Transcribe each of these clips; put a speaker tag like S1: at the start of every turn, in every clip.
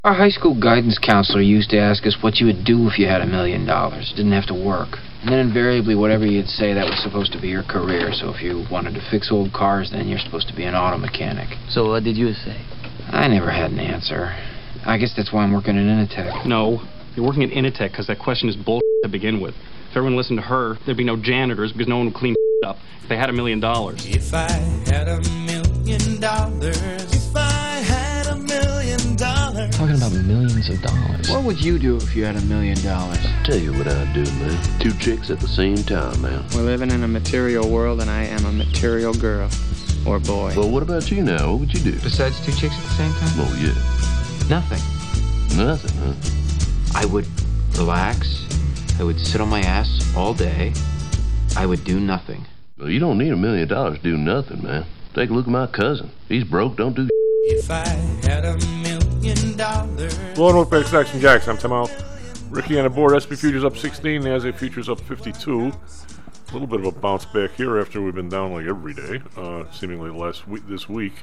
S1: Our high school guidance counselor used to ask us what you would do if you had $1 million. Didn't have to work. And then invariably, whatever you'd say, that was supposed to be your career. So if you wanted to fix old cars, then you're supposed to be an auto mechanic.
S2: So what did you say?
S1: I never had an answer. I guess that's why I'm working at Initech.
S3: No, you're working at Initech because that question is bullshit to begin with. If everyone listened to her, there'd be no janitors because no one would clean up if they had $1 million.
S4: If I had $1 million, if I had $1 million.
S2: Talking about millions of dollars.
S1: What would you do if you had $1 million?
S5: Tell you what I'd do, man. 2 chicks at the same time, man.
S6: We're living in a material world, and I am a material girl. Or boy.
S5: Well, what about you now? What would you do?
S1: Besides 2 chicks at the same time?
S5: Oh, yeah.
S1: Nothing.
S5: Nothing, huh?
S1: I would relax. I would sit on my ass all day. I would do nothing.
S5: Well, you don't need $1 million to do nothing, man. Take a look at my cousin. He's broke, don't do
S4: If I had $1 million.
S7: Blowing up back Stacks and Jacks. I'm Tim Out. Ricky on the board. SP Futures up 16. NASDAQ Futures up 52. A little bit of a bounce back here after we've been down like every day, seemingly this week.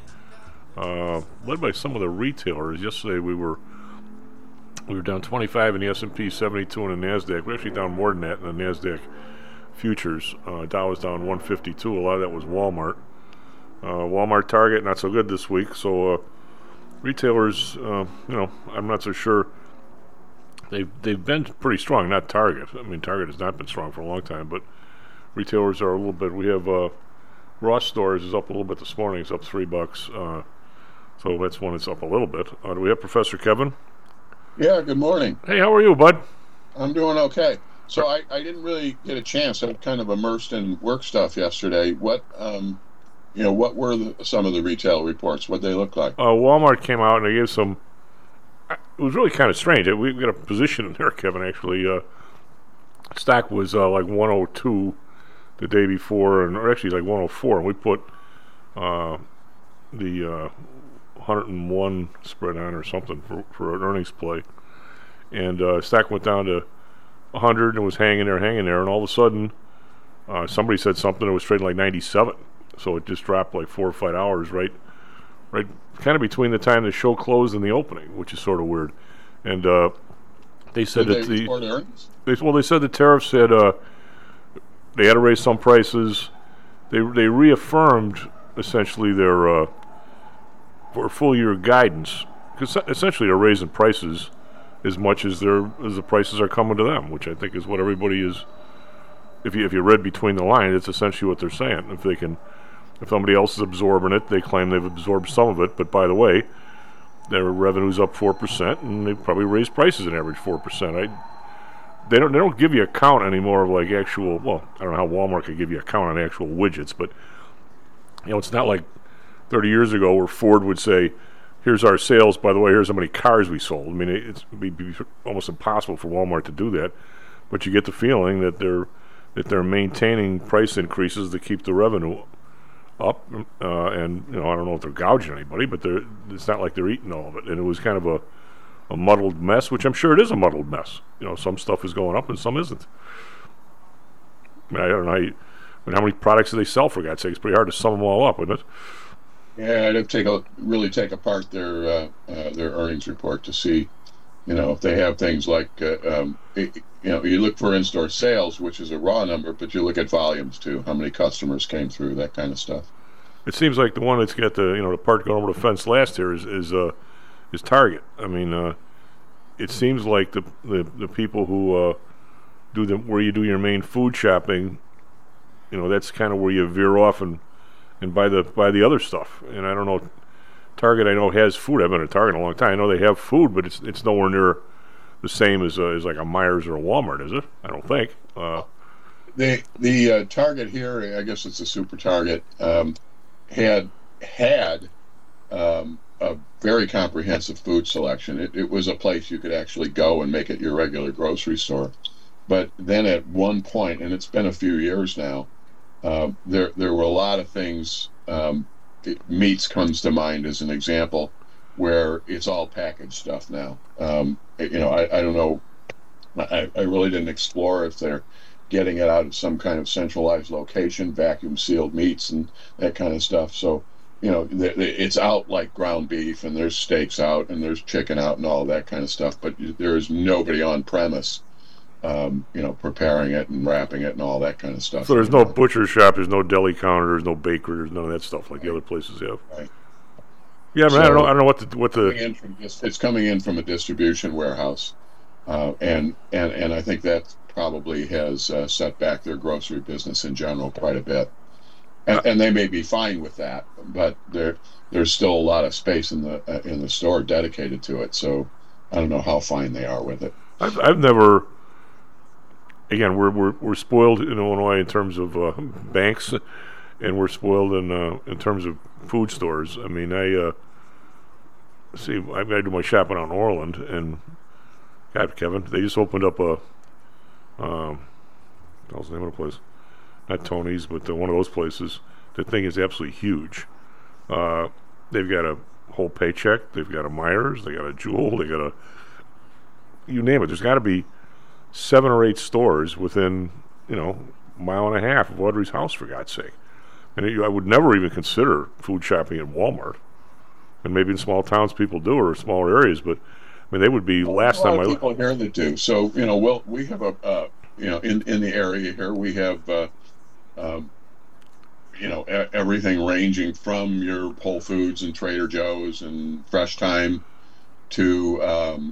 S7: Led by some of the retailers. Yesterday we were down 25 in the S&P, 72 in the NASDAQ. We're actually down more than that in the NASDAQ Futures. Dow was down 152. A lot of that was Walmart. Walmart, Target, not so good this week. So retailers, I'm not so sure. They've been pretty strong. Not Target. I mean, Target has not been strong for a long time, but retailers are a little bit. We have Ross Stores is up a little bit this morning. It's up $3. So that's one that's up a little bit. Do we have Professor Kevin?
S8: Yeah, good morning.
S7: Hey, how are you, bud?
S8: I'm doing okay. So I didn't really get a chance. I'm kind of immersed in work stuff yesterday. What were some of the retail reports? What they look like?
S7: Walmart came out and they gave some. It was really kind of strange. We got a position in there, Kevin. Actually, stock was like 102 the day before, or actually like 104, and we put the 101 spread on or something for an earnings play, and stock went down to 100 and was hanging there, and all of a sudden somebody said something that was trading like 97, so it just dropped like 4 or 5 hours right kind of between the time the show closed and the opening, which is sort of weird. And they said
S8: Did they report earnings?
S7: They said the tariffs had they had to raise some prices. They reaffirmed essentially their for full year guidance, because essentially they're raising prices as much as the prices are coming to them, which I think is what everybody is. If you read between the lines, it's essentially what they're saying. If somebody else is absorbing it, they claim they've absorbed some of it. But by the way, their revenue's up 4%, and they probably raised prices an average 4%. They don't give you a count anymore of like actual. Well, I don't know how Walmart could give you a count on actual widgets, but it's not like 30 years ago where Ford would say, "Here's our sales. By the way, here's how many cars we sold." I mean, it'd be almost impossible for Walmart to do that. But you get the feeling that they're maintaining price increases to keep the revenue up, and I don't know if they're gouging anybody, but it's not like they're eating all of it. And it was kind of a muddled mess, which I'm sure it is a muddled mess. Some stuff is going up and some isn't. I don't know how many products do they sell, for God's sake? It's pretty hard to sum them all up, isn't it?
S8: Yeah, I'd have to really take apart their earnings report to see, if they have things like, you look for in-store sales, which is a raw number, but you look at volumes too, how many customers came through, that kind of stuff.
S7: It seems like the one that's got the part going over the fence last here is Target. I mean, it seems like the people who where you do your main food shopping, that's kind of where you veer off and buy the other stuff. And I don't know, Target I know has food. I've been at Target a long time. I know they have food, but it's nowhere near the same as like a Myers or a Walmart, is it? I don't think.
S8: The Target here, I guess it's a Super Target, had a very comprehensive food selection. It was a place you could actually go and make it your regular grocery store. But then at one point, and it's been a few years now, there were a lot of things. Meats comes to mind as an example, where it's all packaged stuff now. I don't know. I really didn't explore if they're getting it out of some kind of centralized location, vacuum sealed meats and that kind of stuff. So it's out like ground beef, and there's steaks out, and there's chicken out, and all that kind of stuff. But there is nobody on premise, preparing it and wrapping it and all that kind of stuff.
S7: So there's no butcher shop, there's no deli counter, there's no bakery, there's none of that stuff like the other places have.
S8: Right.
S7: Yeah, I mean,
S8: So,
S7: I don't know what the
S8: it's coming in from a distribution warehouse, and I think that probably has set back their grocery business in general quite a bit. And they may be fine with that, but there's still a lot of space in the store dedicated to it. So I don't know how fine they are with it.
S7: I've never. Again, we're spoiled in Illinois in terms of banks, and we're spoiled in terms of food stores. I mean, I do my shopping on Orland, and God, Kevin, they just opened up a what was the name of the place? Not Tony's, but one of those places. The thing is absolutely huge. They've got a whole Paycheck. They've got a Myers. They got a Jewel. They got you name it. There's got to be 7 or 8 stores within a mile and a half of Audrey's house, for God's sake. And I would never even consider food shopping at Walmart. And maybe in small towns people do, or smaller areas, but I mean they would be last time I
S8: looked. People here that do. So we have in the area here we have everything ranging from your Whole Foods and Trader Joe's and Fresh Time to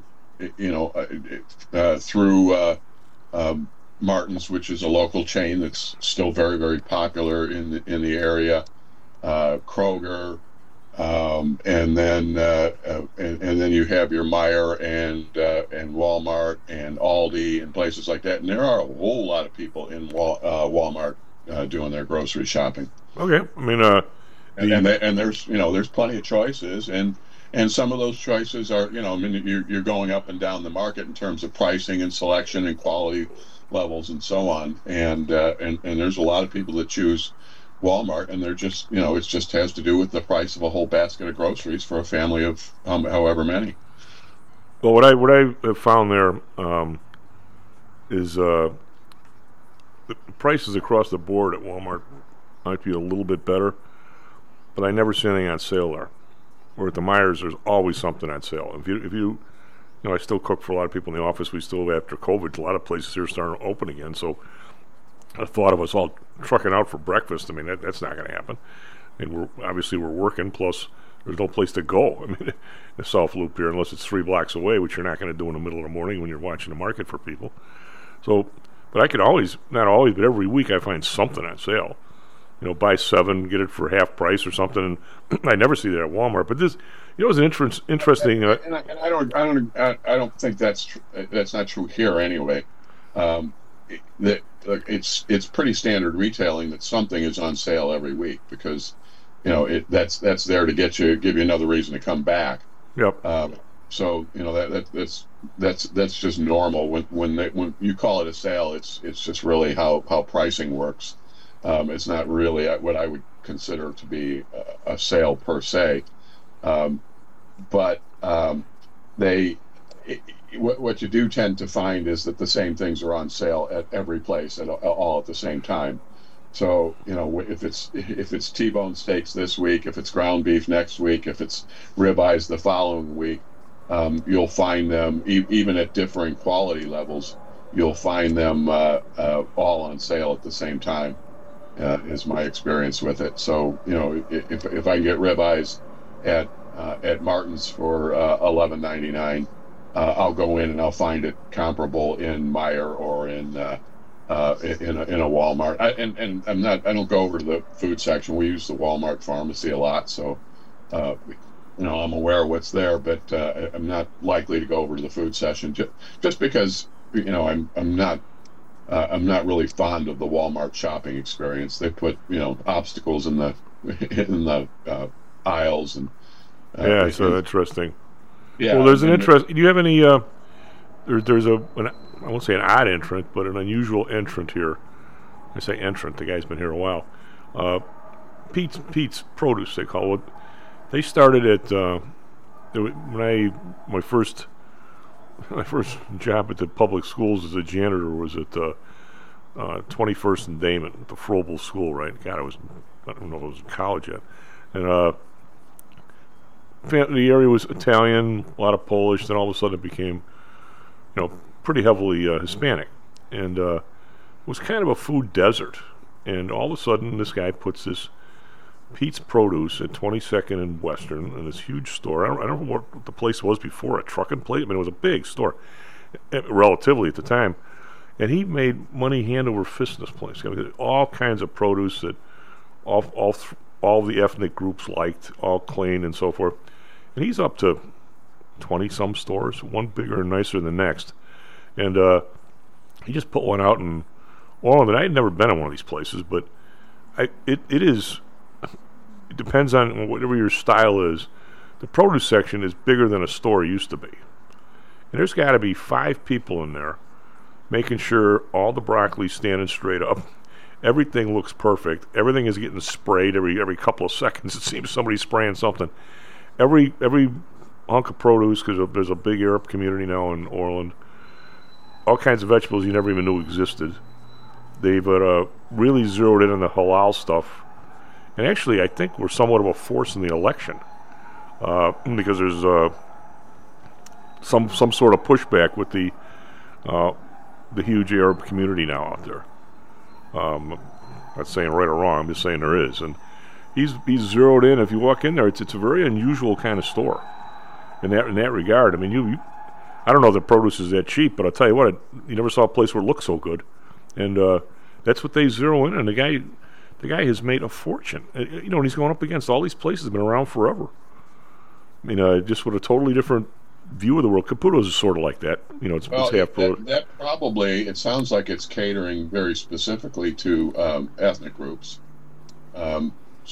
S8: through Martin's, which is a local chain that's still very, very popular in the area, Kroger, and then you have your Meijer and Walmart and Aldi and places like that. And there are a whole lot of people in Walmart doing their grocery shopping.
S7: Okay, I mean,
S8: and there's plenty of choices, and some of those choices are you're going up and down the market in terms of pricing and selection and quality levels and so on, and there's a lot of people that choose Walmart, and they're just it just has to do with the price of a whole basket of groceries for a family of however many.
S7: Well, what I have found there is the prices across the board at Walmart might be a little bit better, but I never see anything on sale there. Where at the Myers, there's always something on sale. If you I still cook for a lot of people in the office. We still, after COVID, a lot of places here are starting to open again. So the thought of us all trucking out for breakfast, I mean, that's not going to happen. And we're working, plus there's no place to go. I mean, the South Loop here, unless it's 3 blocks away, which you're not going to do in the middle of the morning when you're watching the market for people. So, but I could always, not always, but every week I find something on sale. Buy 7, get it for half price or something. And I never see that at Walmart. But this, it was an interesting.
S8: And I don't think that's not true here anyway. It's pretty standard retailing that something is on sale every week because, that's there to give you another reason to come back.
S7: Yep.
S8: So that's just normal. When you call it a sale, it's just really how pricing works. It's not really what I would consider to be a sale per se, but what you do tend to find is that the same things are on sale at every place all at the same time. So if it's T-bone steaks this week, if it's ground beef next week, if it's ribeyes the following week, you'll find them even at differing quality levels. You'll find them all on sale at the same time. Is my experience with it. So if I can get ribeyes at Martin's for $11.99, I'll go in and I'll find it comparable in Meijer or in a Walmart. I don't go over to the food section. We use the Walmart pharmacy a lot, so I'm aware of what's there, but I'm not likely to go over to the food section just because I'm not really fond of the Walmart shopping experience. They put obstacles in the aisles and
S7: so interesting.
S8: Yeah.
S7: Well, there's an interest. Do you have any? There's I won't say an odd entrant, but an unusual entrant here. I say entrant. The guy's been here a while. Pete's Produce, they call it. They started at my first job at the public schools as a janitor was at 21st and Damon, the Froebel School, right? God, I don't know if I was in college yet. And the area was Italian, a lot of Polish. Then all of a sudden it became, pretty heavily Hispanic, and it was kind of a food desert. And all of a sudden, this guy puts this Pete's Produce at 22nd and Western in this huge store. I don't know what the place was before, a trucking place. I mean, it was a big store, relatively at the time. And he made money hand over fist in this place. All kinds of produce that all the ethnic groups liked, all clean and so forth. And he's up to 20-some stores, one bigger and nicer than the next. And he just put one out in Orland. And I had never been in one of these places, but it depends on whatever your style is. The produce section is bigger than a store used to be. And there's got to be 5 people in there making sure all the broccoli's standing straight up. Everything looks perfect. Everything is getting sprayed every couple of seconds. It seems somebody's spraying something. Every hunk of produce, because there's a big Arab community now in Orland. All kinds of vegetables you never even knew existed. They've really zeroed in on the halal stuff. And actually, I think we're somewhat of a force in the election because there's some sort of pushback with the huge Arab community now out there. I'm not saying right or wrong. I'm just saying there is, and he's zeroed in. If you walk in there, it's a very unusual kind of store in that regard. I mean, I don't know if the produce is that cheap, but I'll tell you what, you never saw a place where it looked so good, and that's what they zero in. And the guy has made a fortune. And he's going up against all these places that have been around forever. I mean, just with a totally different view of the world. Caputo's is sort of like that. It's half pro.
S8: That probably, it sounds like it's catering very specifically to ethnic groups, and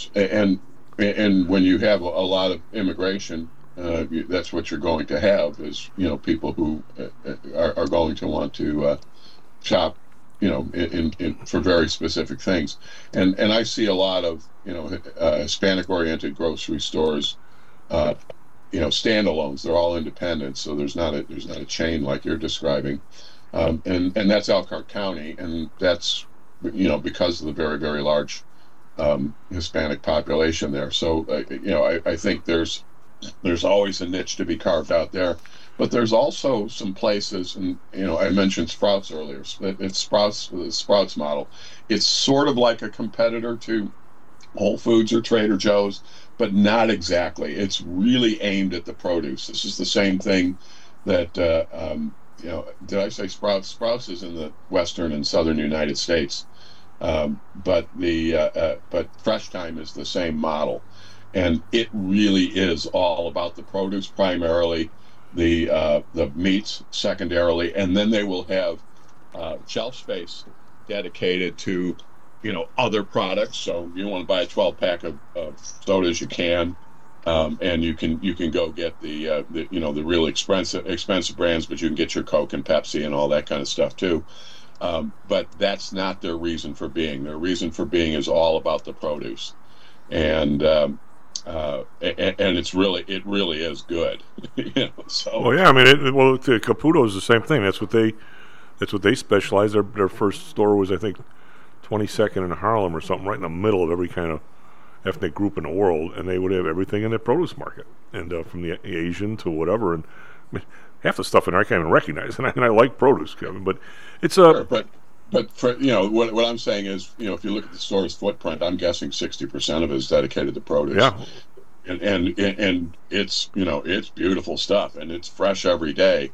S8: when you have a lot of immigration, that's what you're going to have is people who are going to want to shop in for very specific things, and I see a lot of Hispanic oriented grocery stores. Standalones. They're all independent, so there's not a chain like you're describing, and that's Elkhart County, and that's because of the very, very large Hispanic population there. So I think there's always a niche to be carved out there, but there's also some places, and I mentioned Sprouts earlier. It's Sprouts, the Sprouts model. It's sort of like a competitor to Whole Foods or Trader Joe's, but not exactly. It's really aimed at the produce. This is the same thing that, did I say Sprouts? Sprouts is in the western and southern United States, but Fresh Time is the same model, and it really is all about the produce primarily, the meats secondarily, and then they will have shelf space dedicated to other products. So you want to buy a 12-pack of sodas, you can, and you can go get the really expensive brands, but you can get your Coke and Pepsi and all that kind of stuff too. But that's not their reason for being. Their reason for being is all about the produce, and it really is good. So.
S7: Well, yeah, I mean, Caputo is the same thing. That's what they specialize. Their first store was, I think, 22nd in Harlem or something, right in the middle of every kind of ethnic group in the world, and they would have everything in the produce market, and from the Asian to whatever. And I mean, half the stuff in there I can't even recognize, and I like produce, Kevin, but it's
S8: sure, but for what I'm saying is, if you look at the store's footprint, I'm guessing 60% of it is dedicated to produce. Yeah. And it's it's beautiful stuff, and it's fresh every day.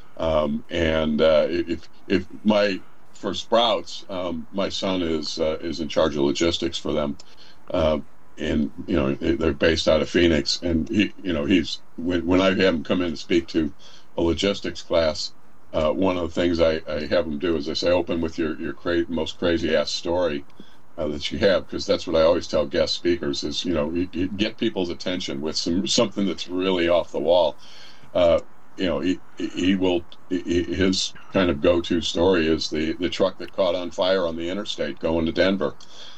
S8: For Sprouts, my son is in charge of logistics for them, and they're based out of Phoenix. And he's when I have him come in to speak to a logistics class, one of the things I have him do is I say, open with your most crazy ass story that you have, because that's what I always tell guest speakers is you get people's attention with something that's really off the wall. His kind of go-to story is the truck that caught on fire on the interstate going to Denver.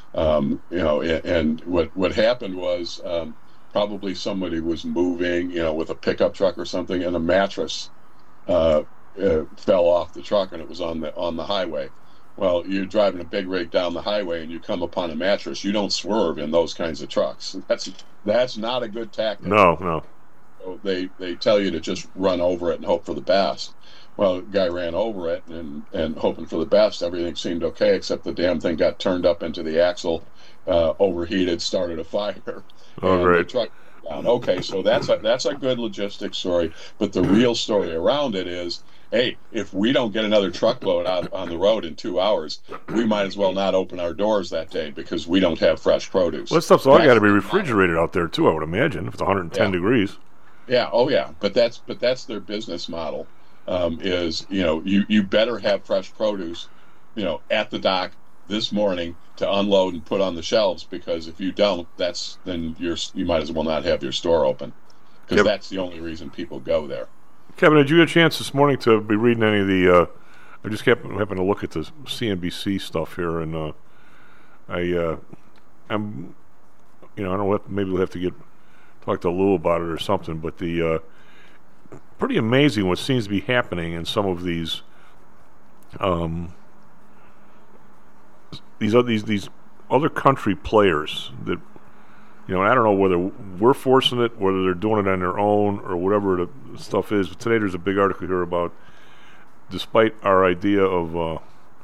S8: And what happened was probably somebody was moving, with a pickup truck or something, and a mattress fell off the truck, and it was on the highway. Well, you're driving a big rig down the highway and you come upon a mattress. You don't swerve in those kinds of trucks. That's not a good tactic.
S7: No.
S8: So they tell you to just run over it and hope for the best. Well, the guy ran over it and hoping for the best. Everything seemed okay, except the damn thing got turned up into the axle, overheated, started a fire.
S7: Oh,
S8: and
S7: great.
S8: the truck down. Okay, so that's a good logistics story. But the real story around it is, hey, if we don't get another truckload out on the road in 2 hours, we might as well not open our doors that day because we don't have fresh produce.
S7: Well, that stuff's all got to be refrigerated out there too, I would imagine, if it's 110 degrees.
S8: Yeah, oh yeah, but that's their business model. Is you better have fresh produce, at the dock this morning to unload and put on the shelves, because if you don't, then you might as well not have your store open, because that's the only reason people go there.
S7: Kevin, did you get a chance this morning to be reading any of the? I just happened to look at the CNBC stuff here, and I'm, I don't know, maybe we'll have to talk to Lou about it or something, but the pretty amazing what seems to be happening in some of these other country players that, and I don't know whether we're forcing it, whether they're doing it on their own or whatever the stuff is. But today there's a big article here about, despite our idea of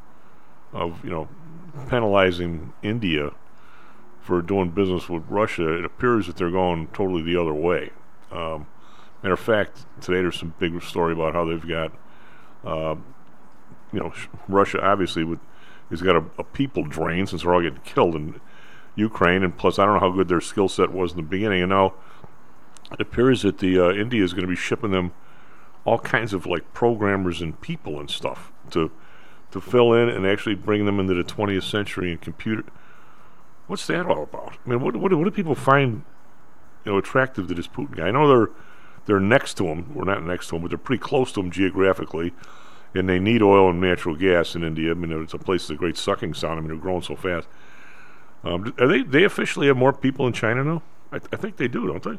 S7: penalizing India for doing business with Russia, it appears that they're going totally the other way. Matter of fact, today there's some big story about how they've got, Russia obviously has got a people drain, since they're all getting killed in Ukraine, and plus I don't know how good their skill set was in the beginning, and now it appears that the India is going to be shipping them all kinds of like programmers and people and stuff to fill in and actually bring them into the 20th century and computer. What's that all about? I mean, what do people find attractive to this Putin guy? I know they're next to him, or not next to him, but they're pretty close to him geographically, and they need oil and natural gas in India. I mean, it's a place with a great sucking sound. I mean, they're growing so fast. Are they officially have more people in China now? I think they do, don't they?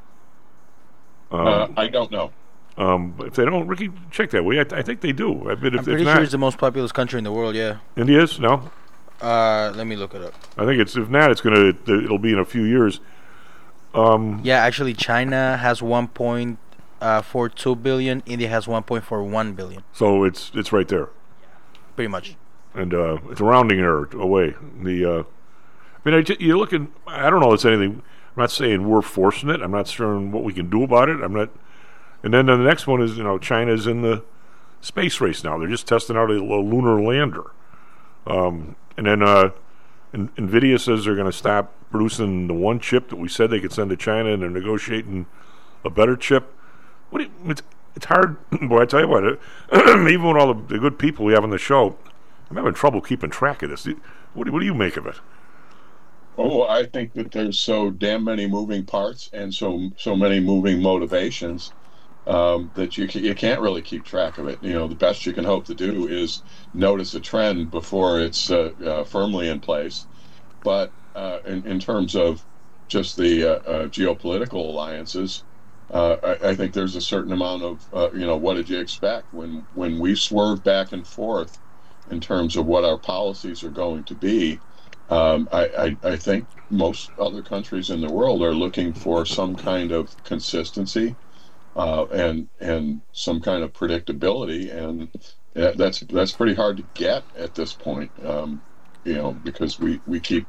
S8: I don't know.
S7: If they don't, Ricky, check that way. I think they do.
S9: I'm pretty sure it's the most populous country in the world. Yeah.
S7: India is? No.
S9: Let me look it up.
S7: I think if not, it'll be in a few years.
S9: Yeah, actually, China has 1.42 billion. India has 1.41 billion.
S7: So it's right there.
S9: Pretty much.
S7: And it's a rounding error away. You're looking. I don't know. It's anything. I'm not saying we're forcing it. I'm not sure what we can do about it. I'm not. And then the next one is, China's in the space race now. They're just testing out a lunar lander. And then NVIDIA says they're going to stop producing the one chip that we said they could send to China, and they're negotiating a better chip. It's hard. Boy, I tell you what, even with all the good people we have on the show, I'm having trouble keeping track of this. What do you make of it?
S8: Oh, I think that there's so damn many moving parts and so many moving motivations that you can't really keep track of it. The best you can hope to do is notice a trend before it's firmly in place. But in terms of just the geopolitical alliances, I think there's a certain amount of what did you expect when we swerve back and forth in terms of what our policies are going to be. I think most other countries in the world are looking for some kind of consistency and some kind of predictability, and that's pretty hard to get at this point. Because we keep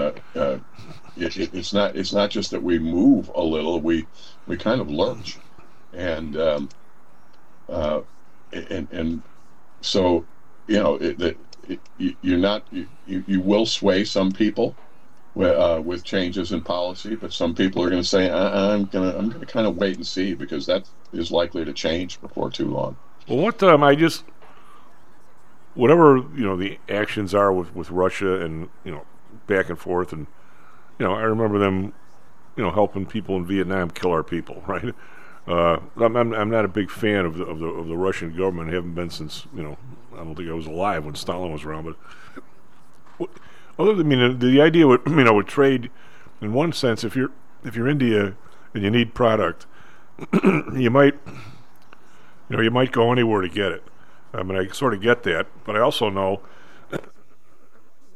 S8: it's not just that we move a little, we kind of lurch, and so you will sway some people with changes in policy, but some people are going to say, I'm going to kind of wait and see, because that is likely to change before too long.
S7: Well, whatever the actions are with Russia and back and forth, and I remember them helping people in Vietnam kill our people, right? I'm not a big fan of the Russian government. I haven't been since I don't think I was alive when Stalin was around. But the idea with with trade, in one sense, if you're India and you need product, you might go anywhere to get it. I mean, I sort of get that, but I also know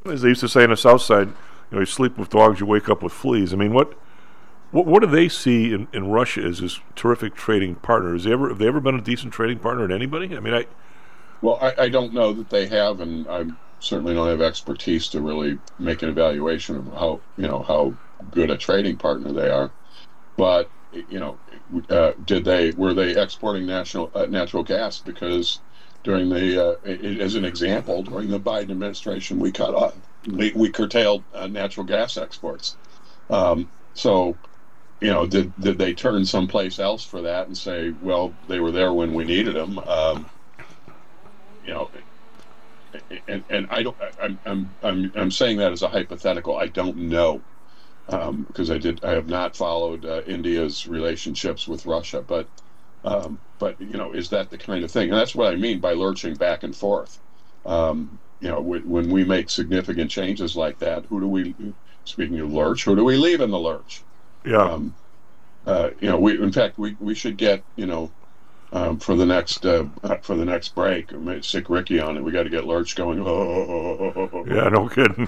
S7: as they used to say in the South Side, you sleep with dogs, you wake up with fleas. I mean, what do they see in Russia as this terrific trading partner? Have they ever been a decent trading partner to anybody? I mean,
S8: Well, I don't know that they have, and I certainly don't have expertise to really make an evaluation of how good a trading partner they are. But were they exporting natural gas? Because during as an example, during the Biden administration, we curtailed natural gas exports. So, did they turn someplace else for that and say, well, they were there when we needed them? And I'm saying that as a hypothetical. I don't know, because I have not followed India's relationships with Russia, but is that the kind of thing? And that's what I mean by lurching back and forth. When we make significant changes like that, speaking of lurch, who do we leave in the lurch?
S7: Yeah.
S8: We should get for the next break, stick Ricky on it. We got to get Lurch going.
S7: Yeah, no kidding.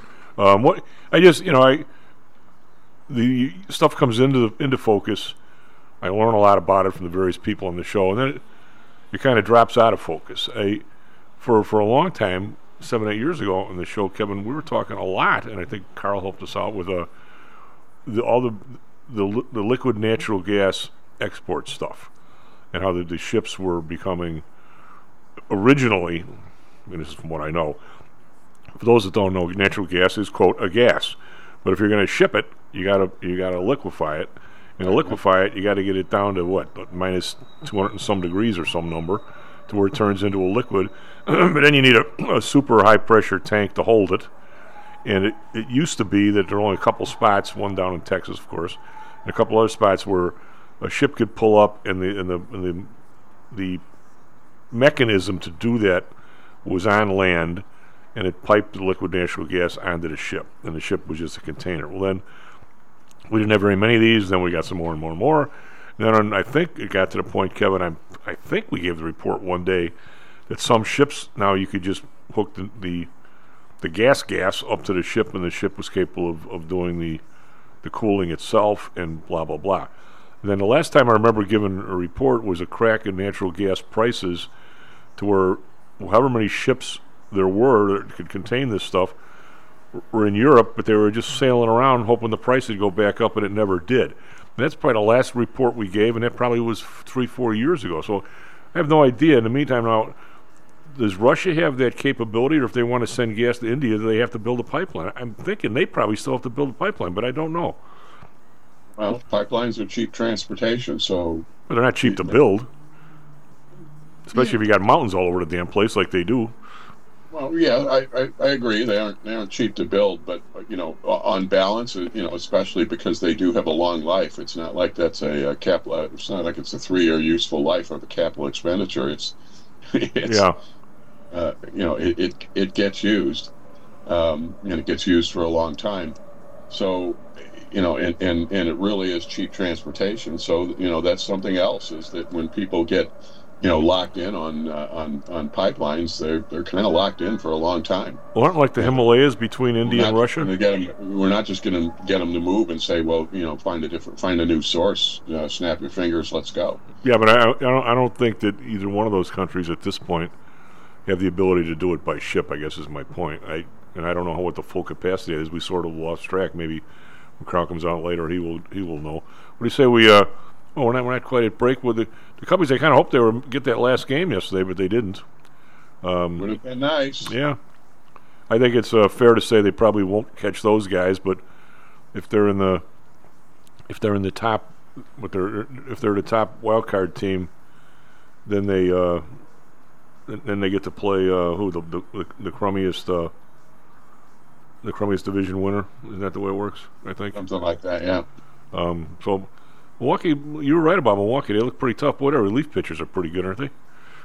S7: The stuff comes into focus. I learn a lot about it from the various people on the show, and then it kind of drops out of focus. For a long time, 7-8 years ago on the show, Kevin, we were talking a lot, and I think Carl helped us out with all the liquid natural gas export stuff, and how the ships were becoming originally, this is from what I know, for those that don't know, natural gas is, quote, a gas. But if you're going to ship it, you gotta liquefy it. And to liquefy it, you got to get it down to minus 200 and some degrees or some number, to where it turns into a liquid. But then you need a super high pressure tank to hold it. And it used to be that there were only a couple spots, one down in Texas, of course, and a couple other spots where a ship could pull up, and the mechanism to do that was on land, and it piped the liquid natural gas onto the ship, and the ship was just a container. Well, then we didn't have very many of these. Then we got some more and more and more. And then I think it got to the point, Kevin, I think we gave the report one day that some ships now you could just hook the gas up to the ship, and the ship was capable of doing the cooling itself, and blah blah blah. And then the last time I remember giving a report was a crack in natural gas prices, to where however many ships there were that could contain this stuff were in Europe, but they were just sailing around hoping the price would go back up, and it never did. And that's probably the last report we gave, and that probably was 3-4 years ago. So I have no idea. In the meantime, now, does Russia have that capability, or if they want to send gas to India, do they have to build a pipeline? I'm thinking they probably still have to build a pipeline, but I don't know.
S8: Well, pipelines are cheap transportation, so...
S7: But they're not cheap to build, especially if you got mountains all over the damn place like they do.
S8: Well, yeah, I agree. They aren't cheap to build, but on balance, especially because they do have a long life. It's not like that's a capital. It's not like it's a 3-year useful life of a capital expenditure. It gets used, and it gets used for a long time. So, and it really is cheap transportation. So, that's something else, is that when people get locked in on pipelines, they're kind of locked in for a long time.
S7: Well, aren't like the Himalayas between India and Russia?
S8: We're not just going to get them to move and say, well, find a new source, snap your fingers, let's go.
S7: Yeah, but I don't think that either one of those countries at this point have the ability to do it by ship, I guess is my point. I don't know what the full capacity is. We sort of lost track. Maybe when Carl comes out later, he will know. What do you say we? We're not quite at break with the Cubbies. I kind of hoped they would get that last game yesterday, but they didn't.
S8: Would have been nice.
S7: Yeah, I think it's fair to say they probably won't catch those guys. But if they're in the top, if they're the top wild card team, then they get to play the crummiest division winner. Isn't that the way it works? I think
S8: something like that. Yeah.
S7: So. Milwaukee, you were right about Milwaukee. They look pretty tough. Boy, their relief pitchers are pretty good, aren't they?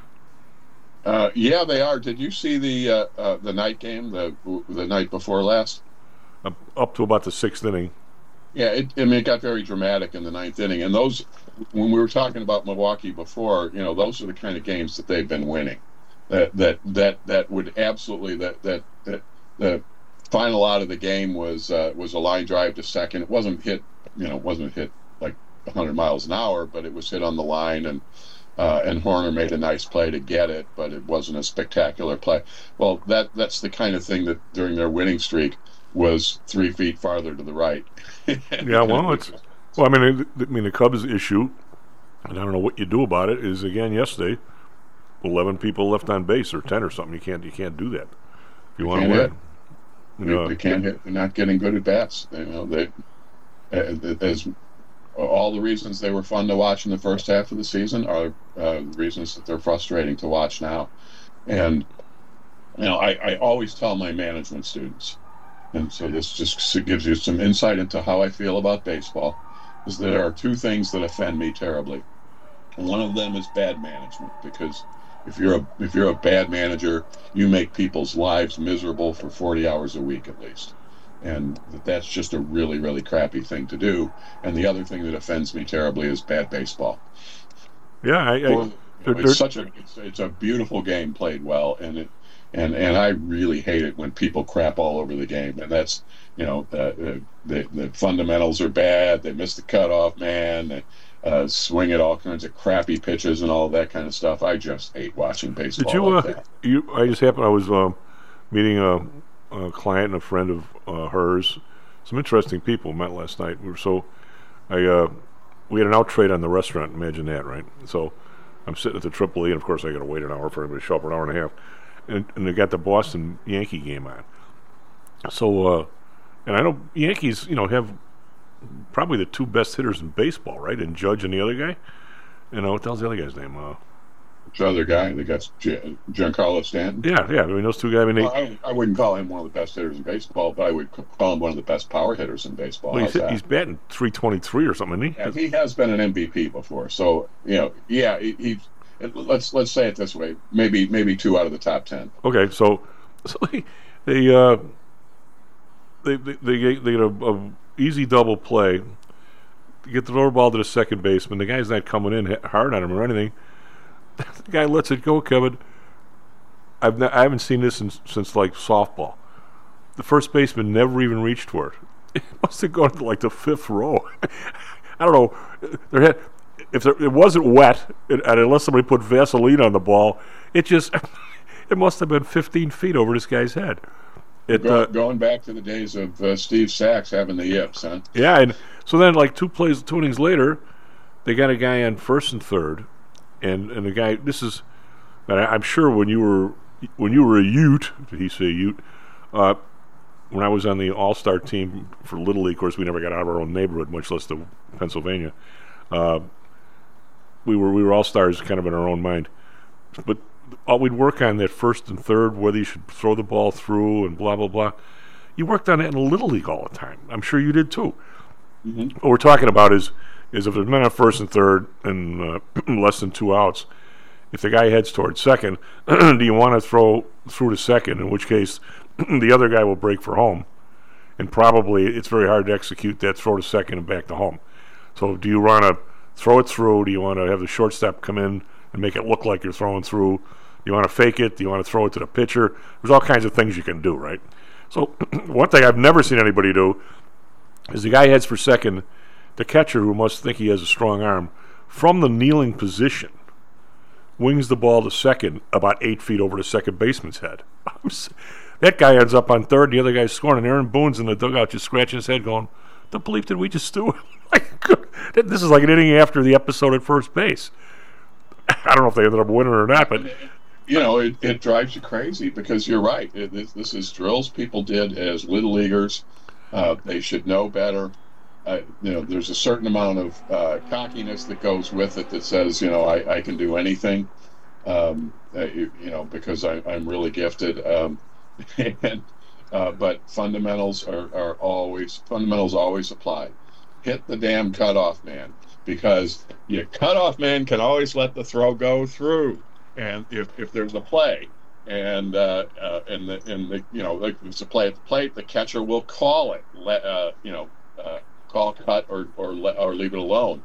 S8: Yeah, they are. Did you see the night game, the night before last?
S7: Up to about the 6th inning.
S8: Yeah, it got very dramatic in the 9th inning. And those, when we were talking about Milwaukee before, those are the kind of games that they've been winning. That would absolutely final out of the game was a line drive to second. It wasn't hit, like 100 miles an hour, but it was hit on the line, and Horner made a nice play to get it, but it wasn't a spectacular play. Well, that's the kind of thing that during their winning streak was 3 feet farther to the right.
S7: Yeah, well, the Cubs issue, and I don't know what you do about it, is again yesterday, 11 people left on base or 10 or something. You can't do that if you want to win.
S8: They can't hit. They're not getting good at bats. As all the reasons they were fun to watch in the first half of the season are reasons that they're frustrating to watch now. And I always tell my management students, and so this just gives you some insight into how I feel about baseball, is there are 2 things that offend me terribly. And one of them is bad management, because if you're a bad manager, you make people's lives miserable for 40 hours a week at least. And that's just a really, really crappy thing to do. And the other thing that offends me terribly is bad baseball.
S7: Yeah,
S8: it's a beautiful game played well, and I really hate it when people crap all over the game. And that's the fundamentals are bad. They miss the cutoff man. They swing at all kinds of crappy pitches and all that kind of stuff. I just hate watching baseball. Did you?
S7: I was meeting a client and a friend of hers. Some interesting people met last night. We had an out trade on the restaurant. Imagine that, right? So I'm sitting at the Triple E, and of course I got to wait an hour for everybody to show up, an hour and a half. And they got the Boston Yankee game on. So, and I know Yankees, have probably the 2 best hitters in baseball, right? And Judge and the other guy. What the hell's the other guy's name?
S8: Which other guy? They got Giancarlo Stanton.
S7: Yeah. I mean, those 2 guys.
S8: I wouldn't call him one of the best hitters in baseball, but I would call him one of the best power hitters in baseball.
S7: Well, he's batting .323 or something, isn't he?
S8: Yeah, he has been an MVP before. So let's say it this way: maybe 2 out of the top 10.
S7: Okay, so they get a easy double play. Get the throw ball to the second baseman. The guy's not coming in hard on him or anything. The guy lets it go, Kevin. I haven't seen this since like softball. The first baseman never even reached for it. It must have gone to like the 5th row. I don't know. It wasn't wet, and unless somebody put Vaseline on the ball, it must have been 15 feet over this guy's head.
S8: Going back to the days of Steve Sachs having the yips, huh?
S7: Yeah, and so then like 2 innings later, they got a guy on first and third, and the guy. This is, I'm sure when you were a Ute, did he say Ute? When I was on the All-Star team for Little League, of course, we never got out of our own neighborhood, much less the Pennsylvania. We were All-Stars kind of in our own mind, but we'd work on that first and third, whether you should throw the ball through and blah, blah, blah. You worked on it in the Little League all the time. I'm sure you did too. Mm-hmm. What we're talking about is if there's men on first and third and less than 2 outs, if the guy heads towards second, do you want to throw through to second, in which case the other guy will break for home, and probably it's very hard to execute that throw to second and back to home. So do you want to throw it through? Do you want to have the shortstop come in and make it look like you're throwing through? Do you want to fake it? Do you want to throw it to the pitcher? There's all kinds of things you can do, right? So one thing I've never seen anybody do is the guy heads for second, the catcher, who must think he has a strong arm, from the kneeling position, wings the ball to second about 8 feet over the second baseman's head. That guy ends up on third, and the other guy's scoring, and Aaron Boone's in the dugout just scratching his head going, the bleep did we just do? This is like an inning after the episode at first base. I don't know if they ended up winning or not, but
S8: it drives you crazy, because you're right. This is drills people did as little leaguers. They should know better. There's a certain amount of cockiness that goes with it that says, I can do anything, because I'm really gifted. But fundamentals always apply. Hit the damn cutoff man, because your cutoff man can always let the throw go through, and if there's a play, and if it's a play at the plate, the catcher will call it, call cut or leave it alone.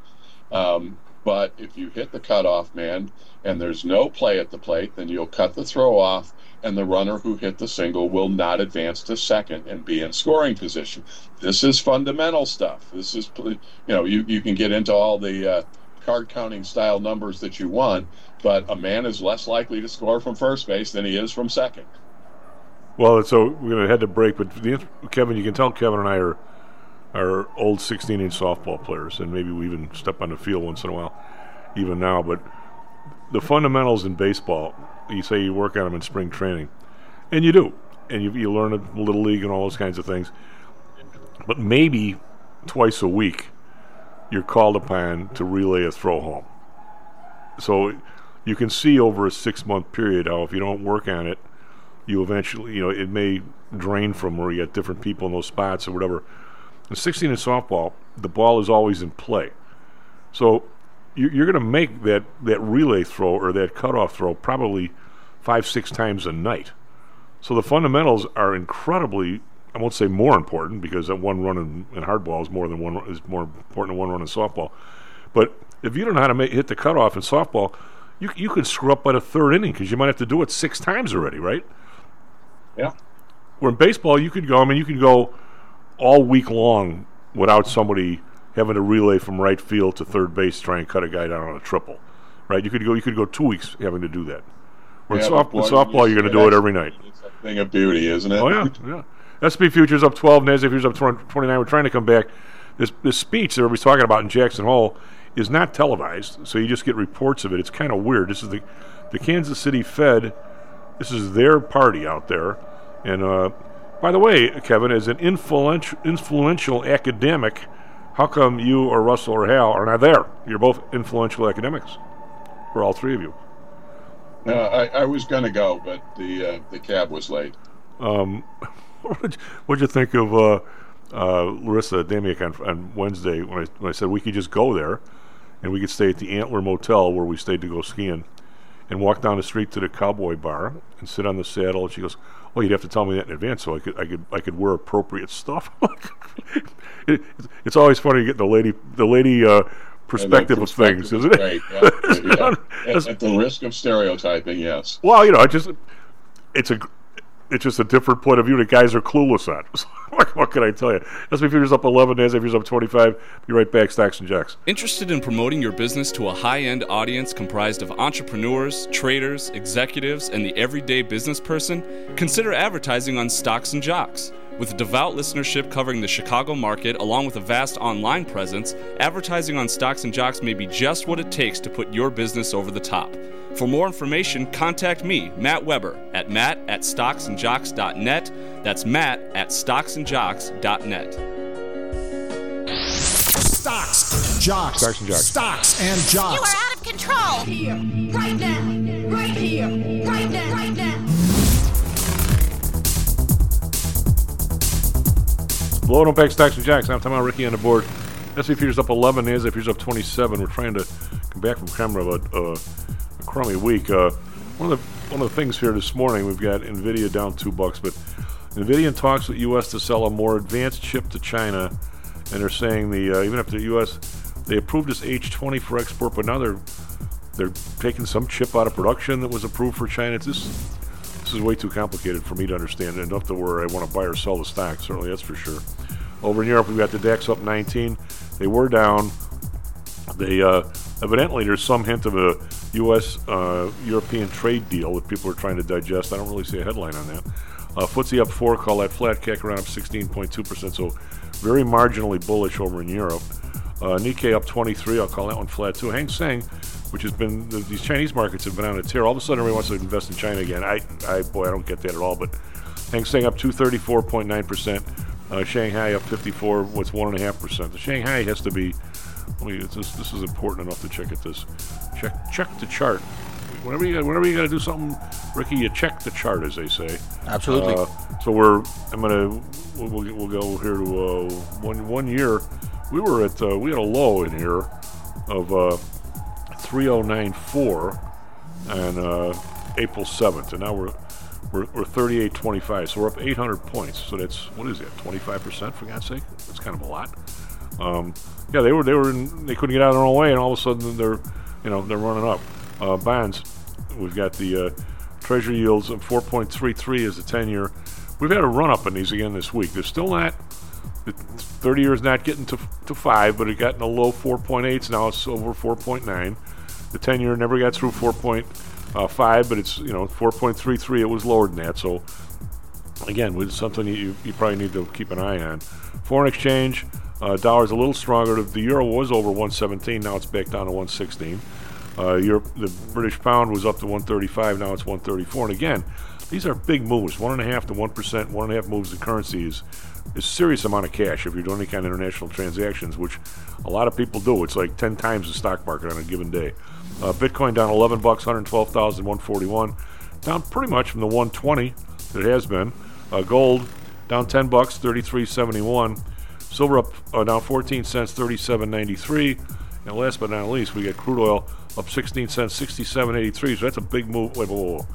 S8: But if you hit the cutoff man and there's no play at the plate, then you'll cut the throw off, and the runner who hit the single will not advance to second and be in scoring position. This is fundamental stuff. This is, you can get into all the card counting style numbers that you want, but a man is less likely to score from first base than he is from second.
S7: Well, so we're going to head to break, but Kevin, you can tell Kevin and I are old 16-inch softball players, and maybe we even step on the field once in a while, even now. But the fundamentals in baseball, you say you work on them in spring training, and you do, and you learn a little league and all those kinds of things. But maybe twice a week, you're called upon to relay a throw home. So you can see over a 6-month period how if you don't work on it, you eventually, it may drain from where you got different people in those spots or whatever. In 16-inch softball, the ball is always in play. So you're going to make that relay throw or that cutoff throw probably 5-6 times a night. So the fundamentals are incredibly, I won't say more important, because that one run in hardball is more important than one run in softball. But if you don't know how to hit the cutoff in softball, you could screw up by the third inning because you might have to do it 6 times already, right?
S8: Yeah.
S7: Where in baseball, you could go all week long without somebody having to relay from right field to third base to try and cut a guy down on a triple, right? You could go 2 weeks having to do that. Where in softball, you're going to do it every night.
S8: It's a thing of beauty, isn't it?
S7: Oh yeah. SP futures up 12, NASDAQ futures up 29. We're trying to come back. This speech that everybody's talking about in Jackson Hole is not televised, so you just get reports of it. It's kind of weird. This is the Kansas City Fed. This is their party out there. And by the way, Kevin, as an influential academic, how come you or Russell or Hal are not there? You're both influential academics, for all three of you.
S8: I was going to go, but the cab was late.
S7: What'd you think of Larissa Damiak on Wednesday when I said we could just go there and we could stay at the Antler Motel where we stayed to go skiing and walk down the street to the Cowboy Bar and sit on the saddle? And she goes, "Well, you'd have to tell me that in advance so I could wear appropriate stuff." It's always funny to get the lady perspective of things, isn't it?
S8: Right, yeah. At the risk of stereotyping, yes.
S7: Well, it's just a different point of view that guys are clueless on. What can I tell you? S&P futures up 11, NASDAQ futures up 25. Be right back, Stocks and Jocks.
S10: Interested in promoting your business to a high-end audience comprised of entrepreneurs, traders, executives, and the everyday business person? Consider advertising on Stocks and Jocks. With a devout listenership covering the Chicago market, along with a vast online presence, advertising on Stocks and Jocks may be just what it takes to put your business over the top. For more information, contact me, Matt Weber, at matt@stocksandjocks.net. That's matt@stocksandjocks.net.
S11: Stocks, Jocks.
S7: Stocks and Jocks.
S11: Stocks and Jocks.
S12: You are out of control. Here, right now, right here, right now, right now.
S7: Blowing up back, Stocks and Jocks. I'm talking about Ricky on the board. S&P futures up 11, NASDAQ futures up 27. We're trying to come back from kind of a crummy week. One of the things here this morning, we've got NVIDIA down $2, but NVIDIA in talks with U.S. to sell a more advanced chip to China, and they're saying even if the U.S. they approved this H20 for export, but now they're taking some chip out of production that was approved for China. This is way too complicated for me to understand, enough to where I want to buy or sell the stock. Certainly, that's for sure. Over in Europe, we've got the DAX up 19. They were down. They evidently there's some hint of a U.S. European trade deal that people are trying to digest. I don't really see a headline on that. FTSE up 4, call that flat. CAC around up 16.2%, so very marginally bullish over in Europe. Nikkei up 23, I'll call that one flat too. Hang Seng, which has been, these Chinese markets have been on a tear. All of a sudden, everyone wants to invest in China again. I don't get that at all, but Hang Seng up 234.9%. Shanghai up 54, what's 1.5%. The Shanghai has to be, this is important enough to check at this. Check the chart. Whenever you got to do something, Ricky, you check the chart, as they say.
S9: Absolutely.
S7: So we'll go here to 1 year. We had a low in here of 3094 on April 7th, and now we're 38.25, so we're up 800 points. So that's, what is that, 25% for God's sake? That's kind of a lot. Yeah, they couldn't get out of their own way, and all of a sudden they're running up. Bonds, we've got the Treasury yields of 4.33 is the 10-year. We've had a run-up in these again this week. They're still not, the 30-year is not getting to 5, but it got in the low 4.8s. Now it's over 4.9. The 10-year never got through 4.5, but it's, 4.33. It was lower than that. So, again, it's something you probably need to keep an eye on. Foreign exchange, dollar's a little stronger. The euro was over 117. Now it's back down to 116. The British pound was up to 135. Now it's 134. And again, these are big moves. 1.5 to 1%, 1.5 moves in currency is a serious amount of cash if you're doing any kind of international transactions, which a lot of people do. It's like 10 times the stock market on a given day. Bitcoin down $11, 112,141, down pretty much from the 120 that it has been. Gold down $10, 33.71. Silver up down 14 cents, 37.93. And last but not least, we got crude oil up 16 cents, 67.83. So that's a big move. Wait, whoa.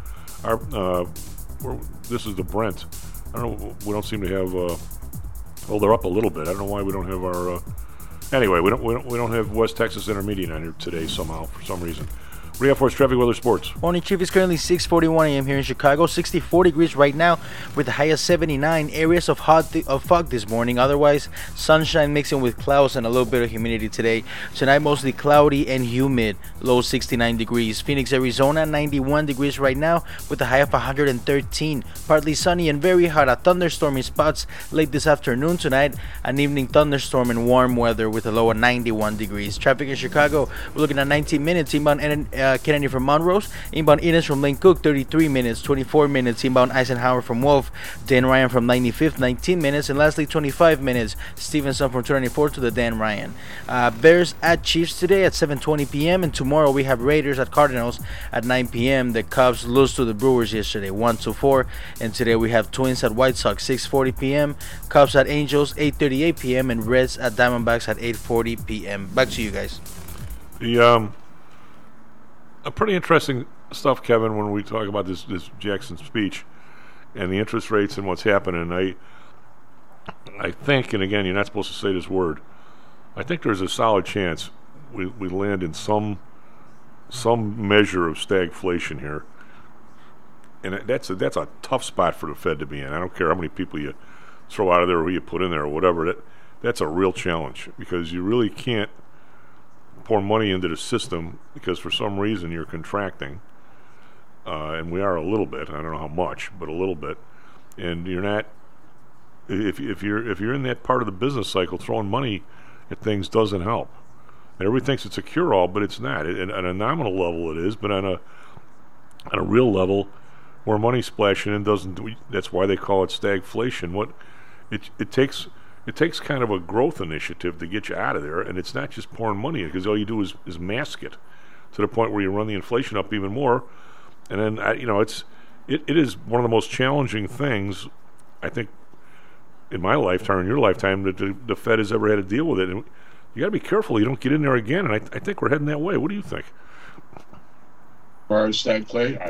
S7: This is the Brent. I don't know. We don't seem to have. Well, they're up a little bit. I don't know why we don't have our. Anyway, we don't have West Texas Intermediate on here today somehow for some reason. Rhea Force Traffic, Weather, Sports.
S9: Morning, Chief. It's currently 6:41 a.m. here in Chicago. 64 degrees right now with a high of 79. Areas of fog this morning. Otherwise, sunshine mixing with clouds and a little bit of humidity today. Tonight, mostly cloudy and humid. Low 69 degrees. Phoenix, Arizona, 91 degrees right now with a high of 113. Partly sunny and very hot. A thunderstorm in spots late this afternoon. Tonight, an evening thunderstorm and warm weather with a low of 91 degrees. Traffic in Chicago, we're looking at 19 minutes. Inbound Kennedy from Monrose. Inbound Innes from Lane Cook, 33 minutes. 24 minutes. Inbound Eisenhower from Wolf. Dan Ryan from 95th, 19 minutes. And lastly, 25 minutes. Stevenson from 24 to the Dan Ryan. Bears at Chiefs today at 7:20 p.m. And tomorrow we have Raiders at Cardinals at 9 p.m. The Cubs lose to the Brewers yesterday, 1-4. And today we have Twins at White Sox, 6:40 p.m. Cubs at Angels, 8:38 p.m. And Reds at Diamondbacks at 8:40 p.m. Back to you guys.
S7: Pretty interesting stuff, Kevin, when we talk about this Jackson speech and the interest rates and what's happening. I think, and again, you're not supposed to say this word, I think there's a solid chance we land in some measure of stagflation here. And that's a tough spot for the Fed to be in. I don't care how many people you throw out of there or who you put in there or whatever. That's a real challenge because you really can't pour money into the system because for some reason you're contracting, and we are a little bit. I don't know how much, but a little bit. And you're not. If you're in that part of the business cycle, throwing money at things doesn't help. And everybody thinks it's a cure-all, but it's not. At a nominal level, it is, but on a real level, where money's splashing in doesn't. That's why they call it stagflation. It takes kind of a growth initiative to get you out of there, and it's not just pouring money in because all you do is mask it to the point where you run the inflation up even more. And then it is one of the most challenging things I think in my lifetime, in your lifetime, that the Fed has ever had to deal with it. And you got to be careful you don't get in there again. And I think we're heading that way. What do you think?
S8: As far as stagflation,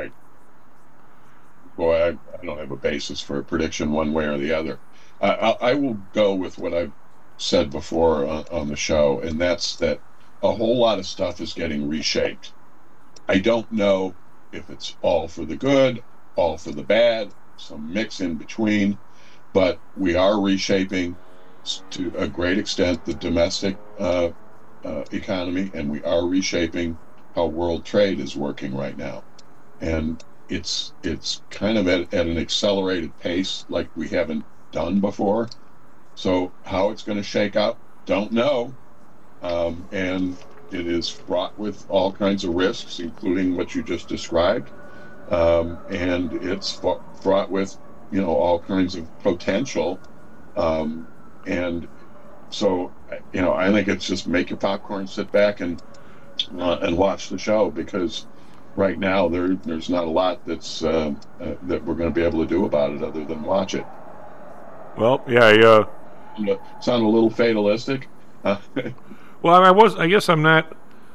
S8: I don't have a basis for a prediction one way or the other. I will go with what I've said before on the show, and that's that a whole lot of stuff is getting reshaped. I don't know if it's all for the good, all for the bad, some mix in between, but we are reshaping to a great extent the domestic economy, and we are reshaping how world trade is working right now. And it's kind of at an accelerated pace like we haven't done before. So how it's going to shake out, don't know. And it is fraught with all kinds of risks, including what you just described. And it's fraught with, all kinds of potential. And so, I think it's just make your popcorn, sit back and watch the show, because right now there's not a lot that's that we're going to be able to do about it other than watch it.
S7: Well, yeah,
S8: sound a little fatalistic.
S7: Well, I guess I'm not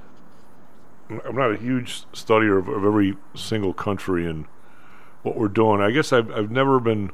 S7: a huge studier of every single country and what we're doing. I guess I've never been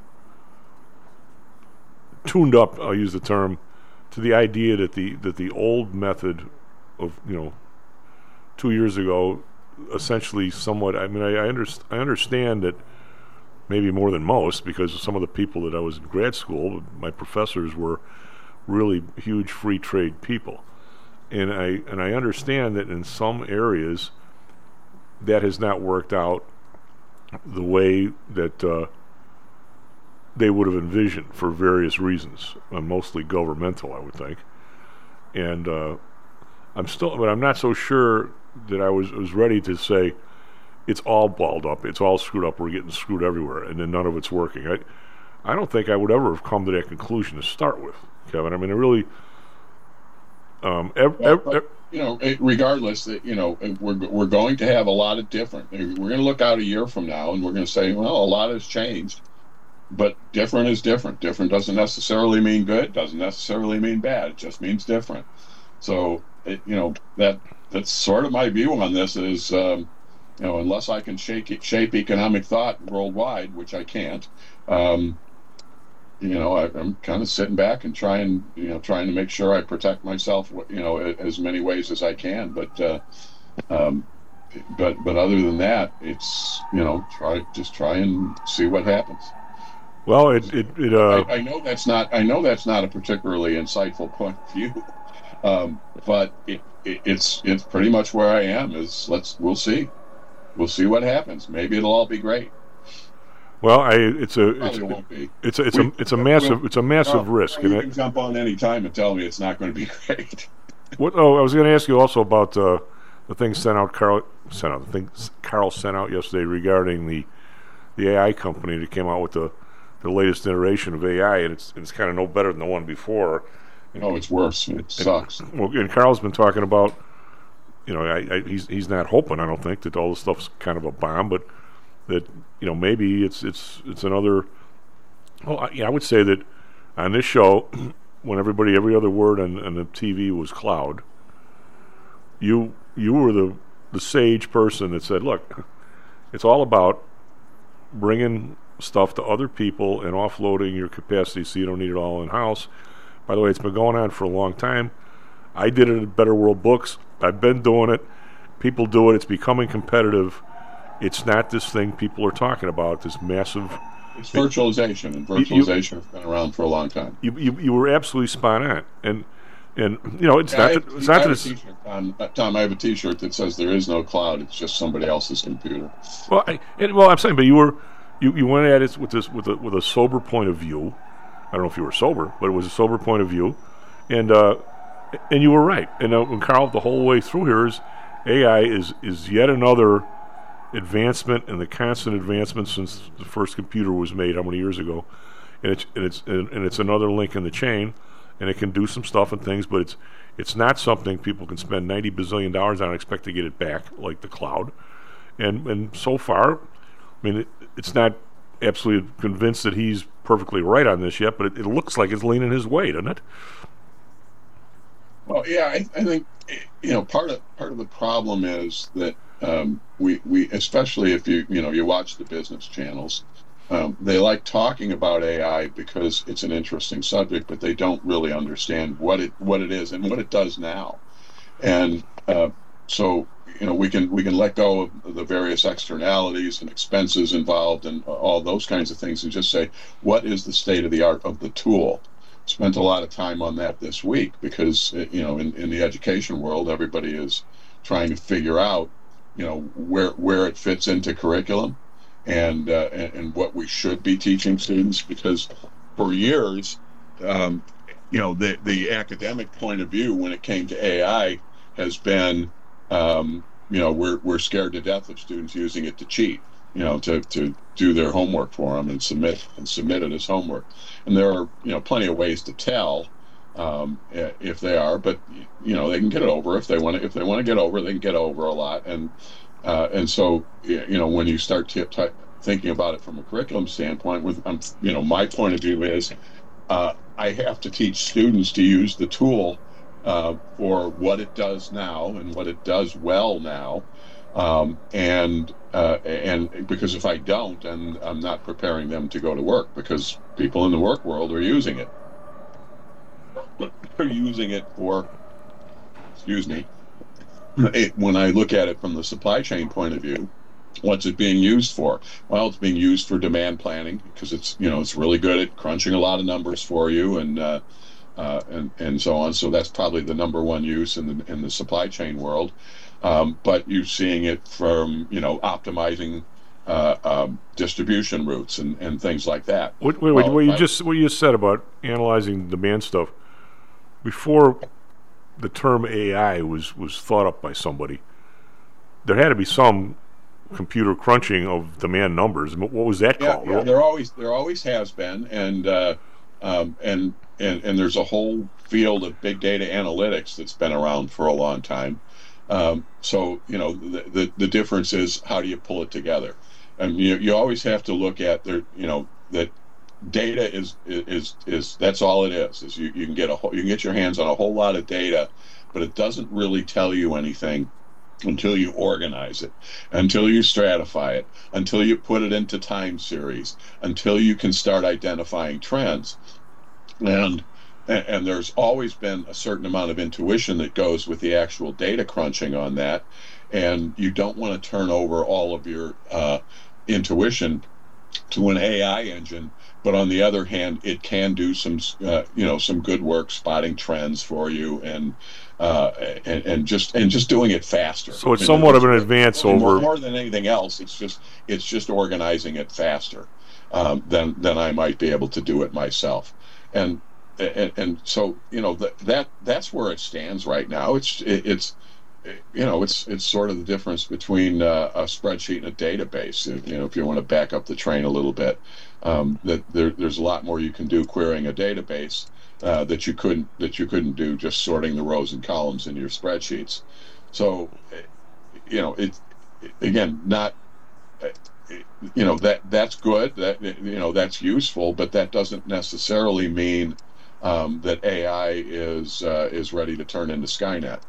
S7: tuned up, I'll use the term, to the idea that the old method of 2 years ago, essentially somewhat. I mean, I understand that maybe more than most, because some of the people that I was in grad school, my professors were really huge free trade people, and I understand that in some areas that has not worked out the way that they would have envisioned for various reasons, mostly governmental, I would think. And but I'm not so sure that I was ready to say it's all balled up, it's all screwed up, we're getting screwed everywhere, and then none of it's working. I don't think I would ever have come to that conclusion to start with, Kevin. I mean, I really,
S8: regardless, that we're going to have a lot of different. We're going to look out a year from now, and we're going to say, well, a lot has changed, but different is different. Different doesn't necessarily mean good, doesn't necessarily mean bad. It just means different. So, that's sort of my view on this. Is unless I can shape economic thought worldwide, which I can't. I'm kind of sitting back and trying to make sure I protect myself, as many ways as I can. But other than that, it's try and see what happens.
S7: Well,
S8: I know that's not a particularly insightful point of view, but it's pretty much where I am. We'll see what happens. Maybe it'll all be great.
S7: Well, it's a massive risk.
S8: You can jump on any time and tell me it's not going to be great.
S7: I was going to ask you also about the thing Carl sent out yesterday regarding the AI company that came out with the latest iteration of AI, and it's kind of no better than the one before.
S8: It's worse. It sucks.
S7: Well, and Carl's been talking about, he's not hoping, I don't think, that all this stuff's kind of a bomb, but that maybe it's another. Well, I would say that on this show, when every other word on the TV was cloud, you were the sage person that said, look, it's all about bringing stuff to other people and offloading your capacity so you don't need it all in-house. By the way, it's been going on for a long time. I did it at Better World Books. I've been doing it. People do it. It's becoming competitive. It's not this thing people are talking about, this massive...
S8: It's virtualization, and virtualization has been around for a long time.
S7: You were absolutely spot on. And it's not that
S8: Tom, I have a T-shirt that says there is no cloud, it's just somebody else's computer.
S7: Well, I'm saying, but you went at it with a sober point of view. I don't know if you were sober, but it was a sober point of view, and you were right. And when Carl, the whole way through here, is AI is yet another advancement, and the constant advancement since the first computer was made how many years ago, and it's another link in the chain, and it can do some stuff and things, but it's not something people can spend $90 bazillion on and expect to get it back like the cloud. And so far, I mean, it's not absolutely convinced that he's perfectly right on this yet, but it looks like it's leaning his way, doesn't it?
S8: Well, yeah, I think part of the problem is that we especially if you watch the business channels, they like talking about AI because it's an interesting subject, but they don't really understand what it is and what it does now. And so we can let go of the various externalities and expenses involved and all those kinds of things and just say, what is the state of the art of the tool? Spent a lot of time on that this week because in the education world, everybody is trying to figure out where it fits into curriculum and what we should be teaching students, because for years the academic point of view when it came to AI has been we're scared to death of students using it to cheat, to do their homework for them and submit it as homework. And there are plenty of ways to tell if they are, but they can get it over if they want to get over. They can get over a lot, and so when you start thinking about it from a curriculum standpoint, my point of view is I have to teach students to use the tool for what it does now and what it does well now, and because if I don't, then I'm not preparing them to go to work, because people in the work world are using it. They're using it for, when I look at it from the supply chain point of view, what's it being used for? Well, it's being used for demand planning because it's it's really good at crunching a lot of numbers for you and so on. So that's probably the number one use in the supply chain world. But you're seeing it from optimizing distribution routes and things like that.
S7: What you just said about analyzing demand stuff before the term AI was thought up by somebody, there had to be some computer crunching of demand numbers. What was that called?
S8: Yeah, there always has been, and there's a whole field of big data analytics that's been around for a long time. So the difference is how do you pull it together, and you always have to look at that data is that's all it is you can get your hands on a whole lot of data, but it doesn't really tell you anything until you organize it, until you stratify it, until you put it into time series, until you can start identifying trends. And there's always been a certain amount of intuition that goes with the actual data crunching on that, and you don't want to turn over all of your intuition to an AI engine. But on the other hand, it can do some good work spotting trends for you and just doing it faster.
S7: So it's somewhat of an advance over
S8: more than anything else. It's just organizing it faster than I might be able to do it myself. And so that's where it stands right now. It's sort of the difference between a spreadsheet and a database. If you want to back up the train a little bit, that there's a lot more you can do querying a database that you couldn't do just sorting the rows and columns in your spreadsheets. So, that's good. That's useful, but that doesn't necessarily mean that AI is ready to turn into Skynet.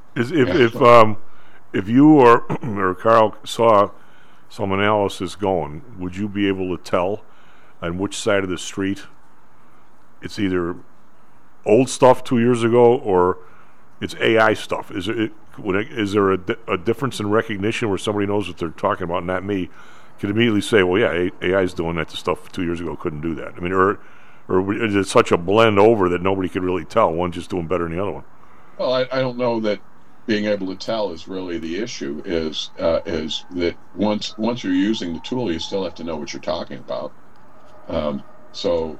S7: If you or Carl saw some analysis going, would you be able to tell on which side of the street it's either old stuff 2 years ago or it's AI stuff? Is there a difference in recognition where somebody knows what they're talking about, not me, can immediately say, well, yeah, AI is doing that. The stuff 2 years ago couldn't do that. I mean, or is it such a blend over that nobody could really tell? One's just doing better than the other one.
S8: Well, I don't know that being able to tell is really the issue. Is that once you're using the tool, you still have to know what you're talking about. So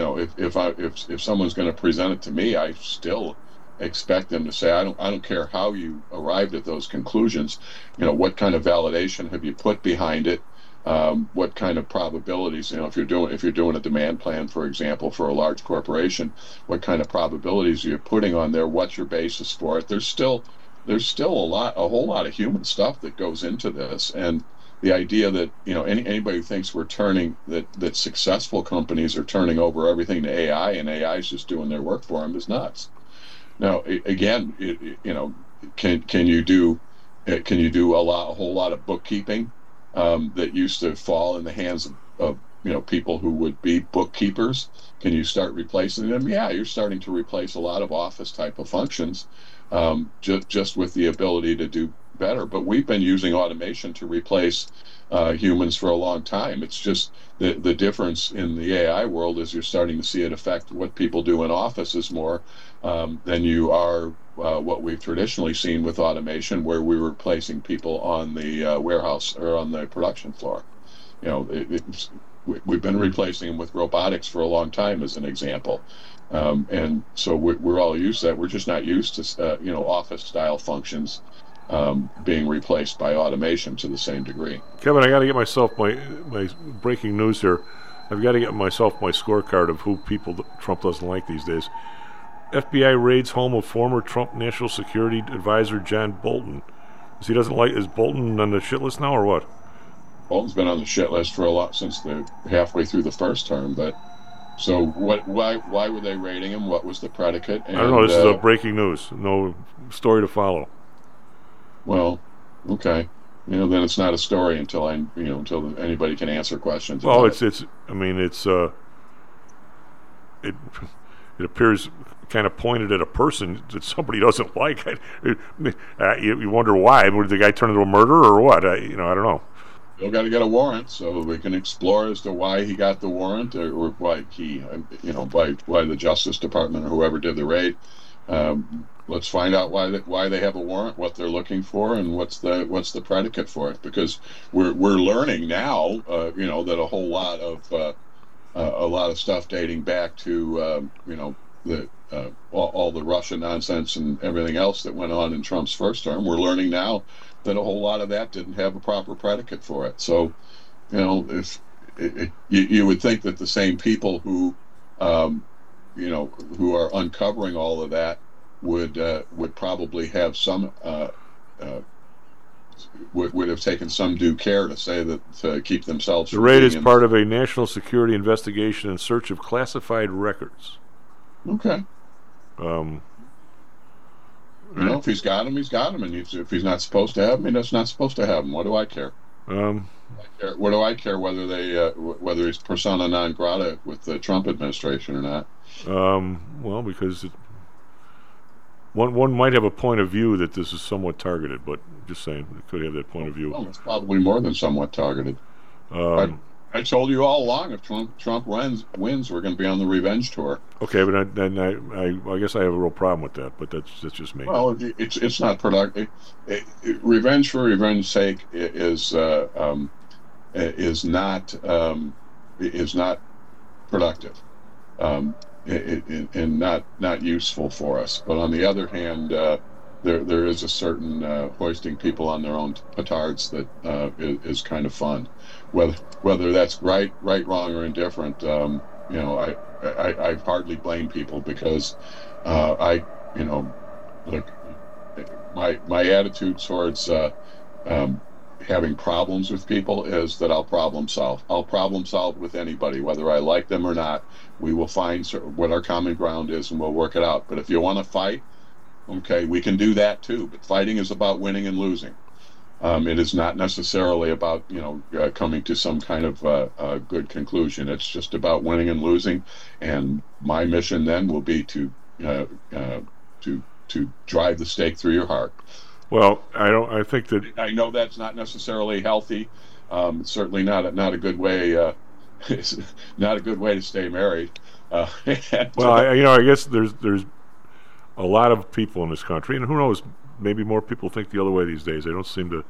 S8: if someone's going to present it to me, I still expect them to say, I don't care how you arrived at those conclusions. What kind of validation have you put behind it? What kind of probabilities, if you're doing a demand plan, for example, for a large corporation, what kind of probabilities are you putting on there? What's your basis for it? There's still a whole lot of human stuff that goes into this, and the idea that anybody who thinks that successful companies are turning over everything to AI and AI is just doing their work for them is nuts. Now, again, can you do a whole lot of bookkeeping that used to fall in the hands of people who would be bookkeepers? Can you start replacing them? Yeah, you're starting to replace a lot of office type of functions just with the ability to do better. But we've been using automation to replace humans for a long time. It's just the difference in the AI world is you're starting to see it affect what people do in offices more than you are what we've traditionally seen with automation, where we were replacing people on the warehouse or on the production floor. We've been replacing them with robotics for a long time, as an example. And so we're all used to that. We're just not used to office-style functions being replaced by automation to the same degree.
S7: Kevin, I got to get myself my breaking news here. I've got to get myself my scorecard of who Trump doesn't like these days. FBI raids home of former Trump National Security Advisor John Bolton. Is Bolton on the shit list now or what?
S8: Bolton's been on the shit list for a lot since halfway through the first term, but so why were they raiding him? What was the predicate?
S7: I don't know. This is a breaking news. No story to follow.
S8: Well, okay. Then it's not a story until until anybody can answer questions.
S7: Well, it's it appears kind of pointed at a person that somebody doesn't like. You wonder why. Would the guy turn into a murderer or what? I don't know.
S8: Still got to get a warrant, so we can explore as to why he got the warrant, or why why the Justice Department or whoever did the raid. Let's find out why they have a warrant, what they're looking for, and what's the predicate for it. Because we're learning now, that a whole lot of stuff dating back to all the Russia nonsense and everything else that went on in Trump's first term. We're learning now that a whole lot of that didn't have a proper predicate for it. So, if you would think that the same people who who are uncovering all of that would probably have some would have taken some due care to say that to keep themselves.
S7: The raid is part of a national security investigation in search of classified records.
S8: Okay. If he's got him, he's got him, and if he's not supposed to have him, he's not supposed to have him. What do I care? What do I care whether he's persona non grata with the Trump administration or not?
S7: Well, because one might have a point of view that this is somewhat targeted, but just saying, it could have that point of view.
S8: Well, it's probably more than somewhat targeted. I told you all along, if Trump wins, we're going to be on the revenge tour.
S7: Okay, but I guess I have a real problem with that. But that's just me.
S8: Well, it's not productive. Revenge for revenge's sake is not productive, and not useful for us. But on the other hand, there is a certain hoisting people on their own petards that is kind of fun. Whether that's right, wrong, or indifferent, I hardly blame people, because my attitude towards having problems with people is that I'll problem solve. I'll problem solve with anybody, whether I like them or not. We will find what our common ground is, and we'll work it out. But if you want to fight, okay, we can do that too. But fighting is about winning and losing. It is not necessarily about coming to some kind of good conclusion. It's just about winning and losing, and my mission then will be to drive the stake through your heart.
S7: Well, I think that
S8: I know that's not necessarily healthy. It's certainly not a good way. It's not a good way to stay married.
S7: Well, I guess there's a lot of people in this country, and who knows, maybe more people think the other way these days. They don't seem to.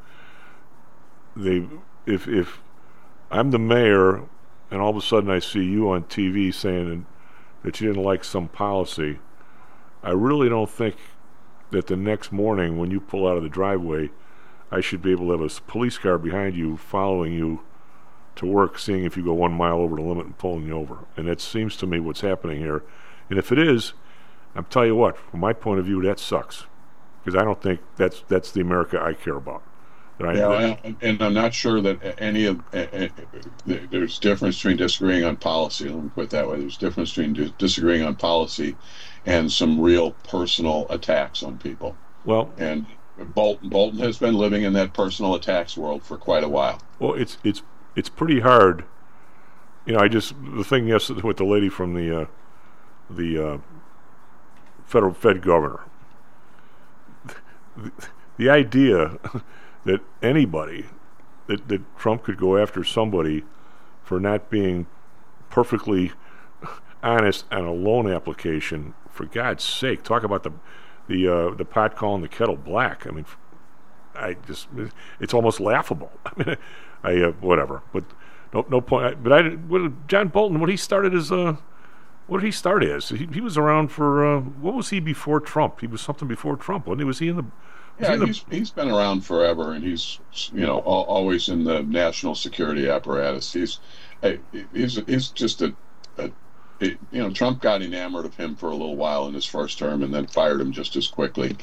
S7: If I'm the mayor, and all of a sudden I see you on TV saying that you didn't like some policy, I really don't think that the next morning when you pull out of the driveway, I should be able to have a police car behind you following you to work, seeing if you go 1 mile over the limit and pulling you over. And that seems to me what's happening here. And if it is, I'll tell you what, from my point of view, that sucks. Because I don't think that's the America I care about.
S8: And I'm not sure that there's difference between disagreeing on policy. Let me put it that way. There's difference between disagreeing on policy and some real personal attacks on people.
S7: Well,
S8: and Bolton has been living in that personal attacks world for quite a while.
S7: Well, it's pretty hard. The thing yesterday with the lady from the federal Fed governor. The idea that anybody, that Trump could go after somebody for not being perfectly honest on a loan application, for God's sake, talk about the pot calling the kettle black. I mean, it's almost laughable. I mean, whatever. But no point. But John Bolton, what did he start as? He was around for what was he before Trump? He was something before Trump, wasn't he? Was he in the?
S8: He's been around forever, and he's always in the national security apparatus. He's just Trump got enamored of him for a little while in his first term, and then fired him just as quickly.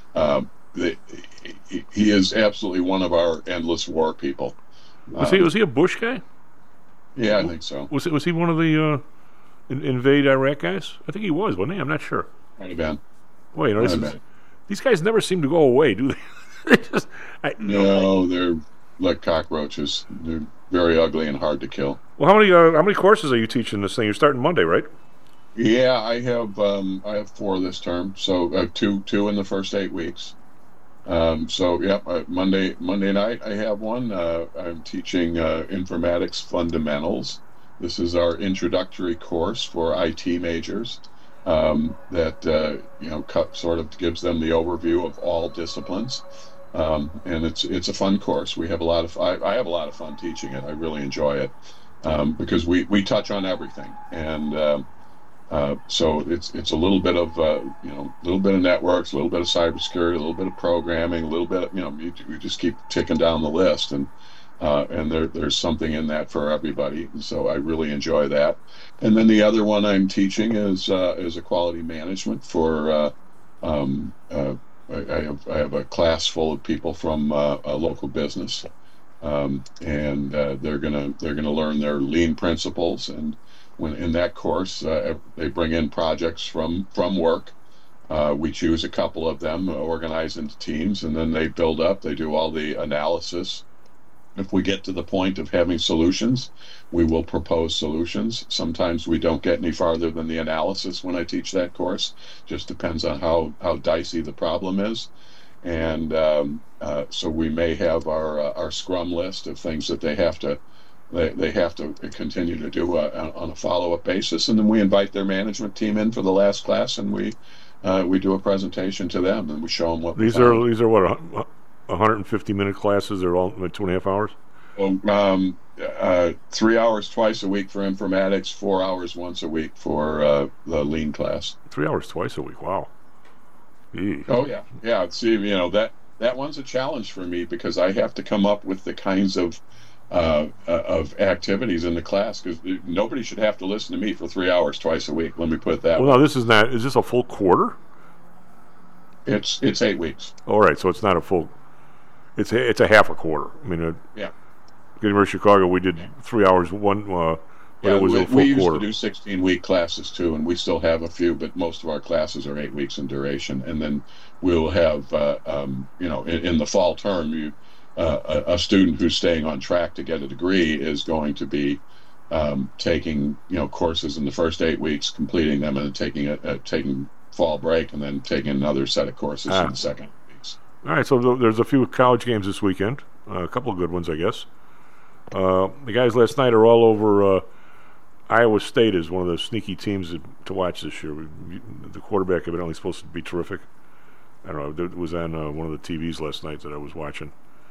S8: He is absolutely one of our endless war people.
S7: Was he a Bush guy?
S8: Yeah, I think so.
S7: Was he one of the invade Iraq guys? I think he was, wasn't he? I'm not sure.
S8: Might have been.
S7: Well, these guys never seem to go away, do they?
S8: No, they're like cockroaches. They're very ugly and hard to kill.
S7: Well, how many courses are you teaching this thing? You're starting Monday, right?
S8: Yeah, I have 4 this term, so two in the first 8 weeks. Monday night I have one. I'm teaching informatics fundamentals. This is our introductory course for IT majors that sort of gives them the overview of all disciplines. And it's a fun course. We have a lot of I have a lot of fun teaching it. I really enjoy it because we touch on everything, and so it's a little bit of a little bit of networks, a little bit of cybersecurity, a little bit of programming, a little bit of, we just keep ticking down the list, and there's something in that for everybody. And so I really enjoy that. And then the other one I'm teaching is a quality management for. I have a class full of people from a local business, and they're gonna learn their lean principles. And when in that course, they bring in projects from work. We choose a couple of them, organize into teams, and then they build up. They do all the analysis. If we get to the point of having solutions, we will propose solutions. Sometimes we don't get any farther than the analysis when I teach that course. Just depends on how dicey the problem is. And so we may have our Scrum list of things that they have to continue to do on a follow-up basis. And then we invite their management team in for the last class, and we do a presentation to them, and we show them what
S7: these are what 150-minute classes. They're all like 2.5 hours.
S8: Well, 3 hours twice a week for informatics, 4 hours once a week for the lean class.
S7: 3 hours twice a week. Wow. Eee.
S8: Oh yeah. See, that one's a challenge for me because I have to come up with the kinds of activities in the class, because nobody should have to listen to me for 3 hours twice a week. Let me put it that way.
S7: Well, no, this is not. Is this a full quarter?
S8: It's 8 weeks.
S7: All right, so it's not a full. It's a half a quarter. I mean,
S8: yeah.
S7: At University of Chicago, we did 3 hours one. But it was a full
S8: we used
S7: quarter.
S8: to do 16-week classes too, and we still have a few, but most of our classes are 8 weeks in duration. And then we'll have, in the fall term, a student who's staying on track to get a degree is going to be taking courses in the first 8 weeks, completing them, and then taking fall break, and then taking another set of courses in the second weeks.
S7: All right, so there's a few college games this weekend, a couple of good ones, I guess. The guys last night are all over. Iowa State is one of the sneaky teams to watch this year. The quarterback evidently supposed to be terrific. I don't know. It was on one of the TVs last night that I was watching.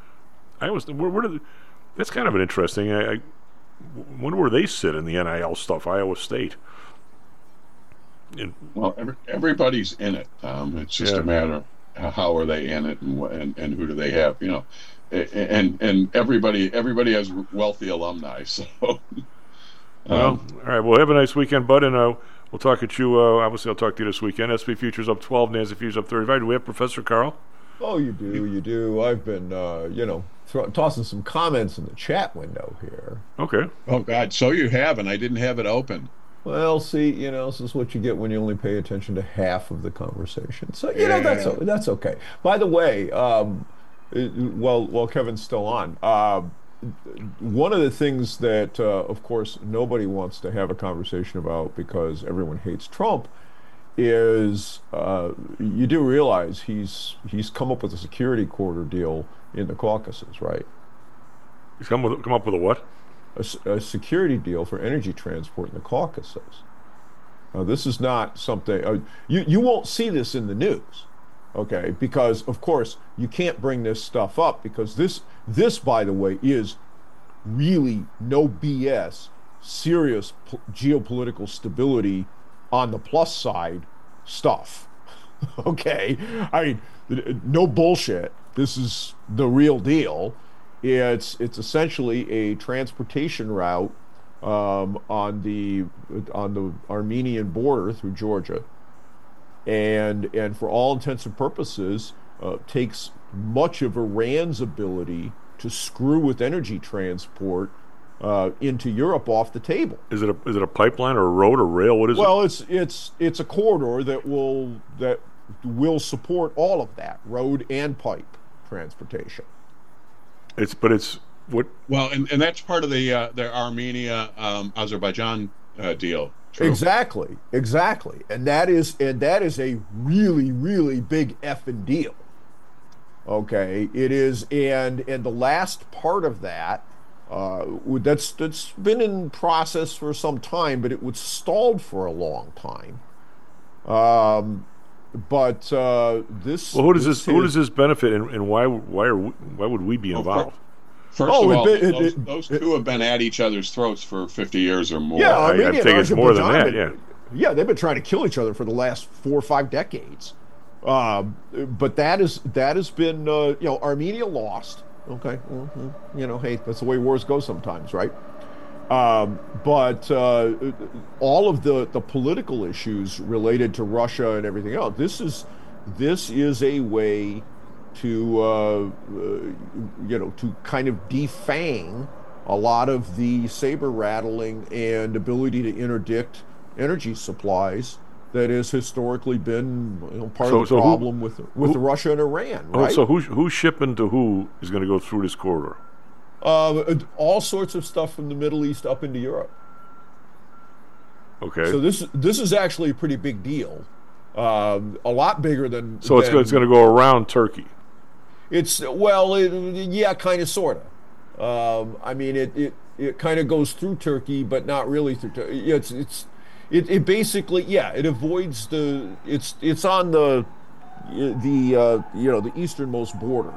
S7: That's kind of an interesting. I wonder where they sit in the NIL stuff. Iowa State.
S8: Well, everybody's in it. It's just a matter of how are they in it, and who do they have? And everybody has wealthy alumni. So.
S7: Well, all right. Well, have a nice weekend, bud, and we'll talk at you. Obviously, I'll talk to you this weekend. SP Futures up 12, NASDAQ Futures up 35. Do we have Professor Carl?
S13: Oh, you do. I've been, tossing some comments in the chat window here.
S7: Okay.
S8: Oh, God, so you have, and I didn't have it open.
S13: Well, see, this is what you get when you only pay attention to half of the conversation. So, that's okay. By the way, while Kevin's still on, one of the things that, of course, nobody wants to have a conversation about because everyone hates Trump is you do realize he's come up with a security corridor deal in the Caucasus, right?
S7: He's come up with a what?
S13: A security deal for energy transport in the Caucasus. This is not something you won't see this in the news, okay? Because of course you can't bring this stuff up because this, by the way, is really no BS, serious geopolitical stability on the plus side stuff. Okay, I mean, no bullshit. This is the real deal. It's essentially a transportation route on the Armenian border through Georgia, and for all intents and purposes takes much of Iran's ability to screw with energy transport into Europe off the table.
S7: Is it a pipeline or a road or rail? What is it?
S13: Well, it's a corridor that will support all of that, road and pipe transportation.
S7: It's what?
S8: Well, and that's part of the Armenia Azerbaijan deal. True.
S13: Exactly, and that is a really, really big effing deal. Okay, it is, and the last part of that, that's been in process for some time, but it was stalled for a long time. But this.
S7: Well, who does this benefit, and why would we be involved?
S8: First of all, those two have been at each other's throats for 50 years or more.
S13: Yeah,
S7: I think it's more than that.
S13: Yeah, they've been trying to kill each other for the last 4 or 5 decades. But that has been Armenia lost. Okay, hey, that's the way wars go sometimes, right? But all of the political issues related to Russia and everything else, this is a way to to kind of defang a lot of the saber rattling and ability to interdict energy supplies that has historically been part of the problem with Russia and Iran, right?
S7: So who's shipping to who is going to go through this corridor?
S13: All sorts of stuff from the Middle East up into Europe.
S7: Okay.
S13: So this is actually a pretty big deal, a lot bigger than.
S7: So it's going to go around Turkey.
S13: Yeah, kind of, sort of. I mean, it kind of goes through Turkey, but not really through Turkey. It basically, it avoids it's on the easternmost border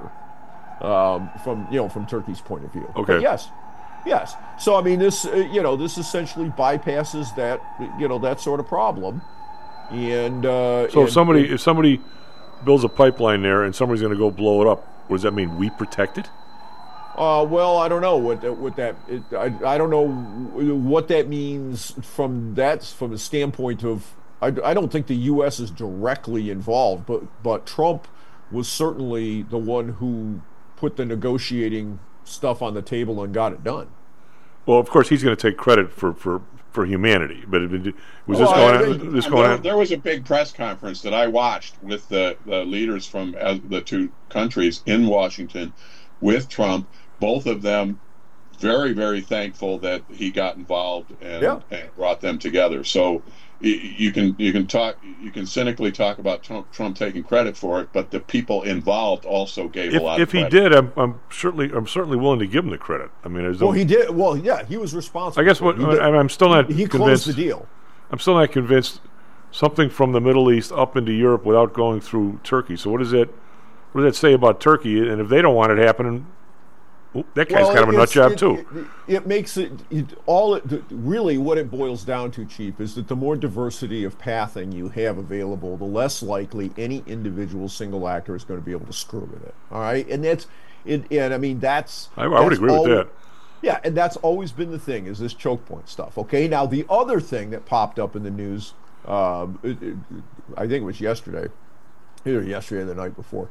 S13: from Turkey's point of view.
S7: Okay.
S13: But yes. So I mean, this essentially bypasses that sort of problem, and
S7: so if somebody builds a pipeline there and somebody's going to go blow it up, what does that mean? We protect it?
S13: Well, I don't know I don't know what that means from the standpoint of. I don't think the U.S. is directly involved, but Trump was certainly the one who put the negotiating stuff on the table and got it done.
S7: Well, of course, he's going to take credit for humanity, but was this going on?
S8: There was a big press conference that I watched with the leaders from the two countries in Washington with Trump. Both of them very, very thankful that he got involved and brought them together. So you can cynically talk about Trump taking credit for it, but the people involved also gave a lot of credit.
S7: If he did, I'm certainly willing to give him the credit. I mean,
S13: he did. Well, yeah, he was responsible.
S7: I guess I'm still not.
S13: He
S7: convinced,
S13: closed the deal.
S7: I'm still not convinced. Something from the Middle East up into Europe without going through Turkey. So what does that say about Turkey? And if they don't want it happening, that guy's kind of a nut job too.
S13: It makes really what it boils down to, Chief, is that the more diversity of pathing you have available, the less likely any individual single actor is going to be able to screw with it. All right, and I mean I would agree with that. Yeah, and that's always been the thing, is this choke point stuff. Okay, now the other thing that popped up in the news, I think it was yesterday, either yesterday or the night before,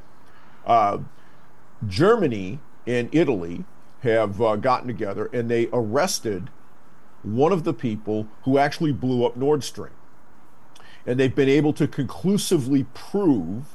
S13: Germany and Italy have gotten together and they arrested one of the people who actually blew up Nord Stream. And they've been able to conclusively prove,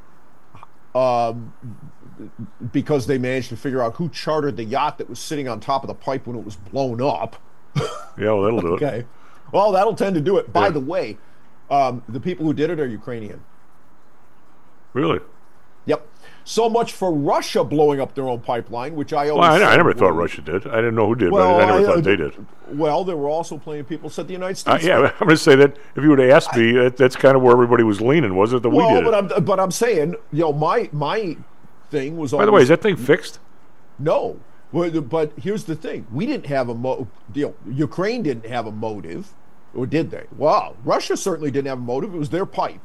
S13: because they managed to figure out who chartered the yacht that was sitting on top of the pipe when it was blown up.
S7: Yeah, well, that'll do it.
S13: Okay. Well, that'll tend to do it. By the way, the people who did it are Ukrainian.
S7: Really?
S13: Yep. So much for Russia blowing up their own pipeline, which I always
S7: I never thought Russia did. I didn't know who did, but I never thought they did.
S13: Well, there were also plenty of people said the United States.
S7: I'm going to say that if you would have asked me, that's kind of where everybody was leaning, was it? That we did it.
S13: But I'm saying, my thing was.
S7: By the way, is that thing fixed?
S13: No, but here's the thing: we didn't have a Ukraine didn't have a motive, or did they? Well, Russia certainly didn't have a motive. It was their pipe.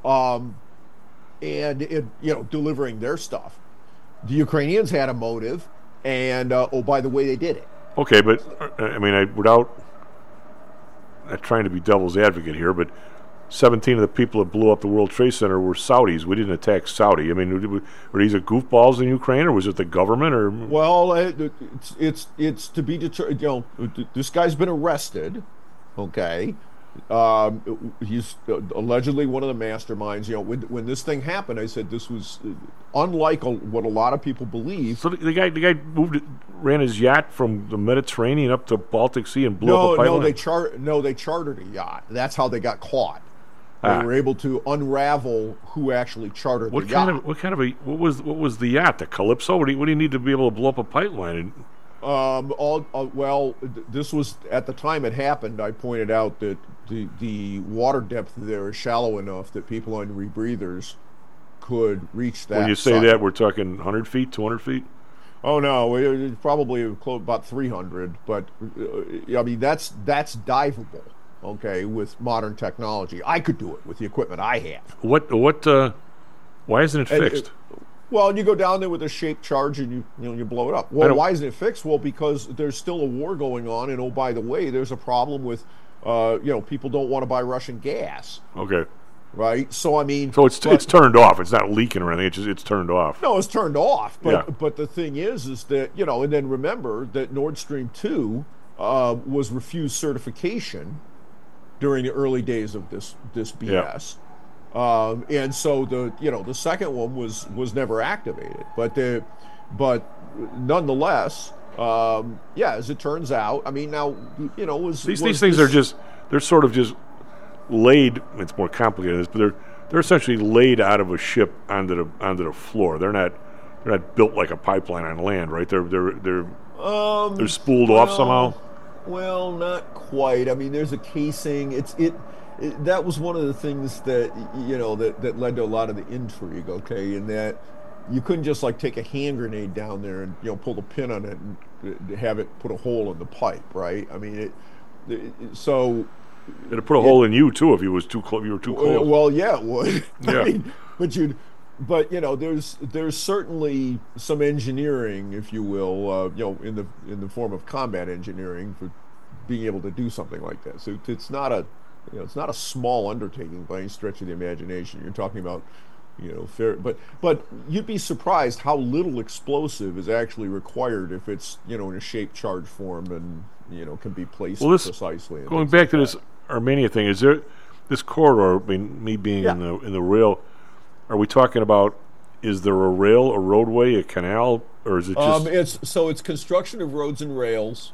S13: And delivering their stuff. The Ukrainians had a motive, and by the way, they did it.
S7: Okay, but I mean, without not trying to be devil's advocate here, but 17 of the people that blew up the World Trade Center were Saudis. We didn't attack Saudi. I mean, were these goofballs in Ukraine, or was it the government? Or
S13: well, it's to be determined. This guy's been arrested. Okay. He's allegedly one of the masterminds. You know, when this thing happened, I said this was unlike what a lot of people believe.
S7: So the guy ran his yacht from the Mediterranean up to Baltic Sea and blew up a pipeline.
S13: They chartered a yacht. That's how they got caught. They were able to unravel who actually chartered the yacht.
S7: What was the yacht? The Calypso? What do you need to be able to blow up a pipeline?
S13: This was at the time it happened. I pointed out that the water depth there is shallow enough that people on rebreathers could reach that.
S7: When you say that, we're talking 100 feet, 200 feet?
S13: Oh no, it's probably about 300. But I mean that's diveable. Okay, with modern technology, I could do it with the equipment I have.
S7: Why isn't it fixed?
S13: Well, you go down there with a shaped charge and you blow it up. Well, why isn't it fixed? Well, because there's still a war going on, and oh, by the way, there's a problem with people don't want to buy Russian gas.
S7: Okay.
S13: Right. So I mean,
S7: it's turned off. It's not leaking or anything. It's turned off.
S13: No, it's turned off. But the thing is that and then remember that Nord Stream 2 was refused certification during the early days of this BS. Yeah. And so the second one was never activated, but nonetheless, as it turns out, I mean now
S7: these things are they're sort of just laid. It's more complicated, but they're essentially laid out of a ship onto the floor. They're not built like a pipeline on land, right? They're spooled off somehow.
S13: Well, not quite. I mean, there's a casing. That was one of the things that that led to a lot of the intrigue. Okay, in that you couldn't just like take a hand grenade down there and pull the pin on it and have it put a hole in the pipe, right? I mean,
S7: it'd put a hole in you too if you was too close. You were too close.
S13: Well, yeah, it would.
S7: Yeah.
S13: I mean, but there's certainly some engineering, if you will, in the form of combat engineering for being able to do something like that. So it's not a small undertaking by any stretch of the imagination. You're talking about but you'd be surprised how little explosive is actually required if it's in a shaped charge form and can be placed precisely.
S7: Going back to this Armenia thing, is there this corridor? I mean, me being in the rail. Are we talking about, is there a rail, a roadway, a canal, or is it just...
S13: It's construction of roads and rails,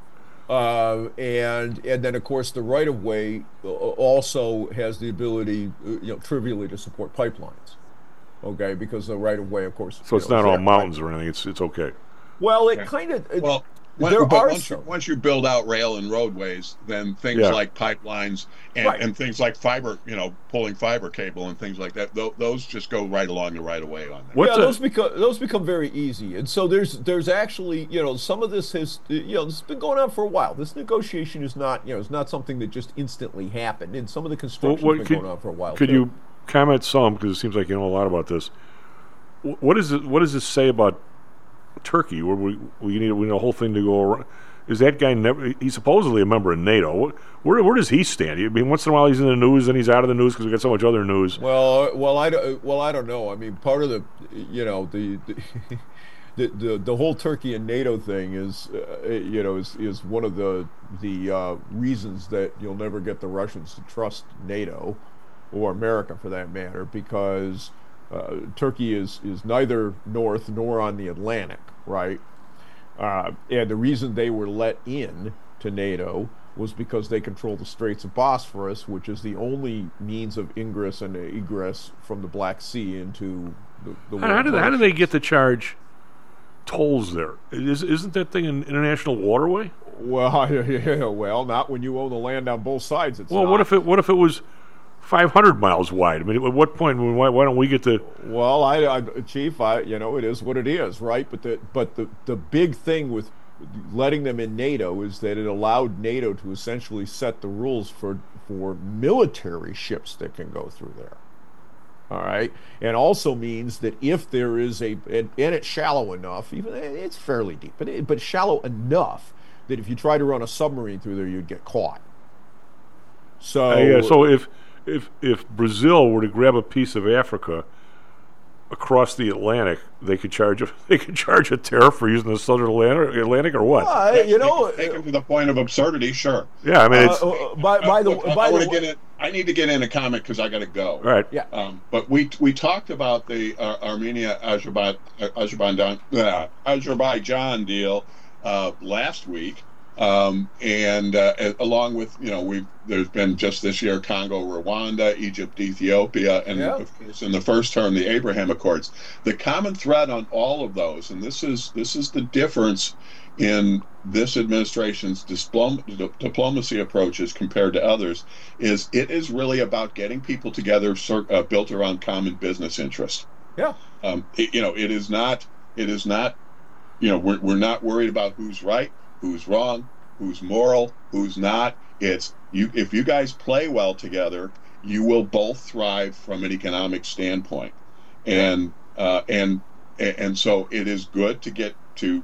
S13: and then, of course, the right-of-way also has the ability, trivially to support pipelines, okay, because the right-of-way, of course...
S7: So it's not all mountains or anything, it's okay.
S13: Well, it kind of...
S8: Once you build out rail and roadways, then things like pipelines and things like fiber, pulling fiber cable and things like that, those just go right along the right of way on that.
S13: Those become very easy. And so there's actually, some of this has, this has been going on for a while. This negotiation is not, is not something that just instantly happened. And some of the construction has been going on for a while.
S7: Could you comment some, because it seems like you know a lot about this. What does this say about Turkey, where we need a whole thing to go around? Is that guy he's supposedly a member of NATO? Where does he stand? I mean, once in a while he's in the news and he's out of the news because we got so much other news.
S13: Well, I don't know. I mean, part of the the whole Turkey and NATO thing is one of the reasons that you'll never get the Russians to trust NATO or America for that matter, because Turkey is neither north nor on the Atlantic, right? And the reason they were let in to NATO was because they control the Straits of Bosphorus, which is the only means of ingress and egress from the Black Sea into the
S7: How do they get to charge tolls there? Isn't that thing an international waterway?
S13: Well, not when you own the land on both sides. It's not.
S7: What if it was 500 miles wide? I mean, at what point? Why don't we get to?
S13: Well, Chief, it is what it is, right? But the big thing with letting them in NATO is that it allowed NATO to essentially set the rules for military ships that can go through there. All right, and also means that if there is and it's shallow enough, even it's fairly deep, but shallow enough that if you try to run a submarine through there, you'd get caught.
S7: So if Brazil were to grab a piece of Africa across the Atlantic, they could charge a tariff for using the Southern Atlantic or what?
S8: Taken to the point of absurdity, sure.
S7: Yeah, I mean, it's.
S8: I need to get in a comment because I got to go.
S7: Right.
S13: Yeah.
S8: But we talked about the Azerbaijan deal last week. And along with, there's been just this year Congo, Rwanda, Egypt, Ethiopia, and of course in the first term the Abraham Accords. The common thread on all of those, and this is the difference in this administration's diplomacy approaches compared to others, is it is really about getting people together built around common business interests.
S13: Yeah.
S8: It is not. We're not worried about who's right, who's wrong, who's moral, who's not. It's you. If you guys play well together, you will both thrive from an economic standpoint, and so it is good to get to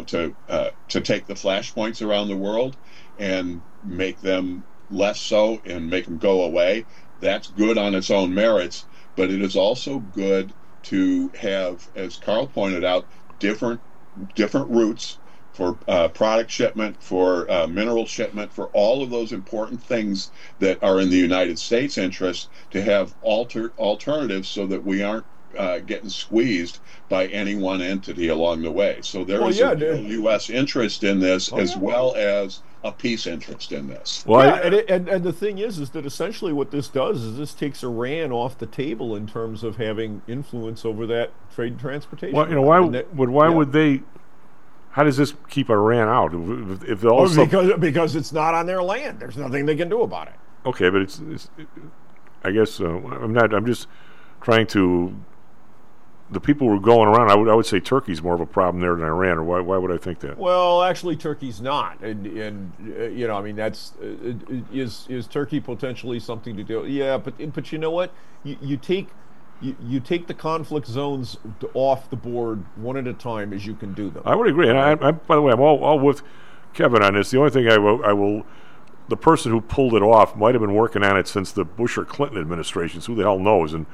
S8: take the flashpoints around the world and make them less so and make them go away. That's good on its own merits, but it is also good to have, as Carl pointed out, different routes for product shipment, for mineral shipment, for all of those important things that are in the United States' interest, to have alternatives so that we aren't getting squeezed by any one entity along the way. So there is a real U.S. interest in this well as a peace interest in this.
S13: Well, and the thing is that essentially what this does is this takes Iran off the table in terms of having influence over that trade and transportation.
S7: Well, why would they? How does this keep Iran out? If
S13: because it's not on their land. There's nothing they can do about it.
S7: Okay, but it's I guess I'm just trying to. The people who are going around, I would say Turkey's more of a problem there than Iran, or why would I think that?
S13: Well, actually, Turkey's not, and that's is Turkey potentially something to do? Yeah, but you know what? You take the conflict zones off the board one at a time as you can do them.
S7: I would agree, and I by the way, I'm all with Kevin on this. The only thing I will. The person who pulled it off might have been working on it since the Bush or Clinton administrations. Who the hell knows? And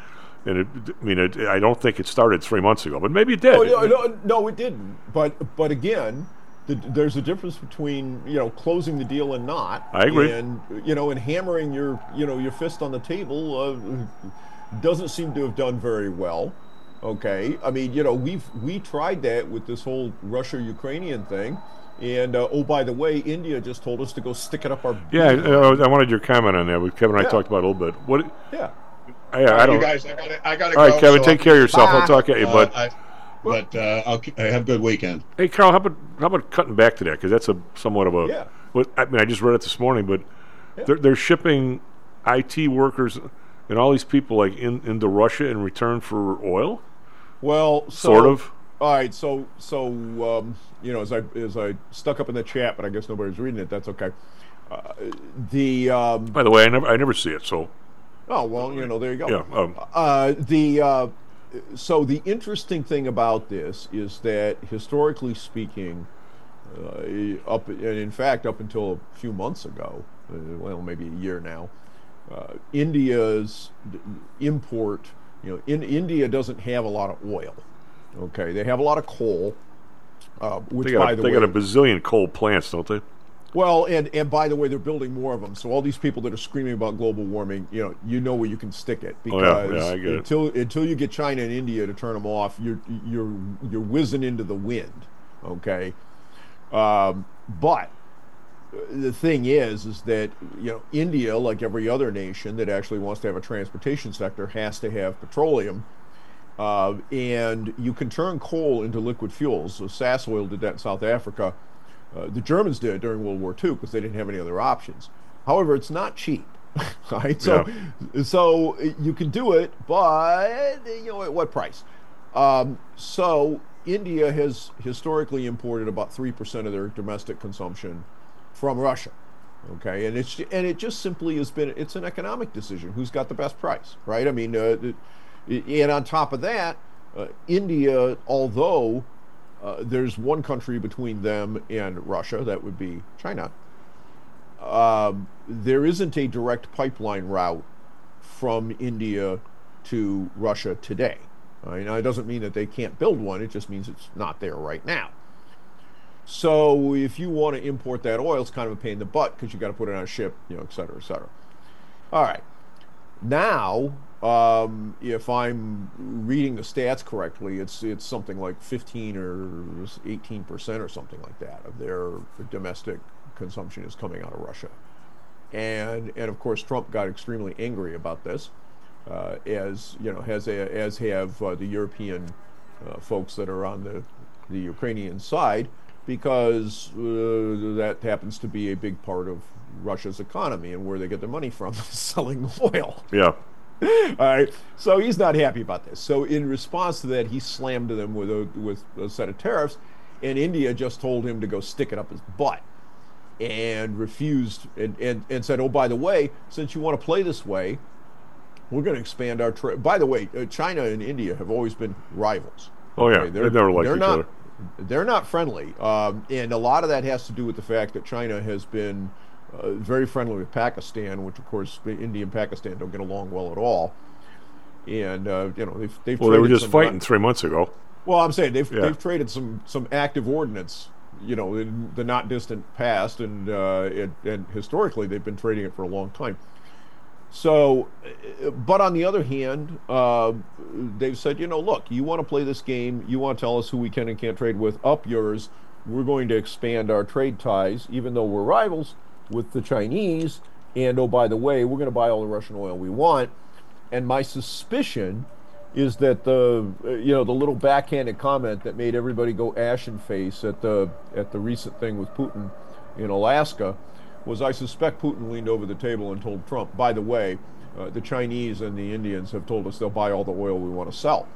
S7: I don't think it started 3 months ago, but maybe it did.
S13: No, it didn't. But again, there's a difference between closing the deal and not.
S7: I agree.
S13: And and hammering your fist on the table doesn't seem to have done very well. Okay, I mean we tried that with this whole Russia-Ukrainian thing. And by the way, India just told us to go stick it up our.
S7: Yeah, I wanted your comment on that. Kevin and I talked about it a little bit. What?
S13: Yeah.
S7: I don't.
S8: You guys, I gotta go.
S7: All right, Kevin, take care of yourself.
S8: Bye.
S7: I'll talk at you, bud.
S8: I'll have a good weekend.
S7: Hey, Carl, how about cutting back to that? Because that's somewhat of a.
S13: Yeah.
S7: I just read it this morning, but they're shipping IT workers and all these people into Russia in return for oil.
S13: Well,
S7: sort of.
S13: All right, so as I stuck up in the chat, but I guess nobody's reading it. That's okay.
S7: By the way, I never see it. So.
S13: Oh well, there you go.
S7: Yeah.
S13: So the interesting thing about this is that historically speaking, up until a few months ago, maybe a year now, India's import. India doesn't have a lot of oil. Okay, they have a lot of coal. Which
S7: they got a bazillion coal plants, don't they?
S13: Well, and by the way, they're building more of them. So all these people that are screaming about global warming, you know where you can stick it, because
S7: I get it.
S13: Until you get China and India to turn them off, you're whizzing into the wind. Okay, but the thing is that India, like every other nation that actually wants to have a transportation sector, has to have petroleum. And you can turn coal into liquid fuels. So Sasol did that in South Africa. The Germans did it during World War II because they didn't have any other options. However, it's not cheap, right? So you can do it, but at what price? So India has historically imported about 3% of their domestic consumption from Russia. Okay, and it just simply has been, it's an economic decision. Who's got the best price, right? I mean, and on top of that, India, although there's one country between them and Russia, that would be China, there isn't a direct pipeline route from India to Russia today. Now, it doesn't mean that they can't build one. It just means it's not there right now. So if you want to import that oil, it's kind of a pain in the butt because you got to put it on a ship, et cetera, et cetera. All right. Now, if I'm reading the stats correctly, it's something like 15 or 18% or something like that of their domestic consumption is coming out of Russia. And of course, Trump got extremely angry about this, as have the European folks that are on the Ukrainian side, because that happens to be a big part of Russia's economy and where they get their money from, selling oil.
S7: Yeah.
S13: All right. So he's not happy about this. So in response to that, he slammed them with a set of tariffs, and India just told him to go stick it up his butt, and refused and said, oh, by the way, since you want to play this way, we're going to expand our trade. By the way, China and India have always been rivals.
S7: Oh yeah, they've never liked each other.
S13: They're not friendly, and a lot of that has to do with the fact that China has been very friendly with Pakistan, which of course India and Pakistan don't get along well at all. And they've
S7: well, they were just fighting 3 months ago.
S13: Well, I'm saying they've traded some active ordnance, in the not distant past, and historically they've been trading it for a long time. So, but on the other hand, they've said, look, you want to play this game, you want to tell us who we can and can't trade with, up yours. We're going to expand our trade ties, even though we're rivals with the Chinese. And oh, by the way, we're going to buy all the Russian oil we want. And my suspicion is that the little backhanded comment that made everybody go ashen face at the recent thing with Putin in Alaska was, I suspect Putin leaned over the table and told Trump, by the way, the Chinese and the Indians have told us they'll buy all the oil we want to sell.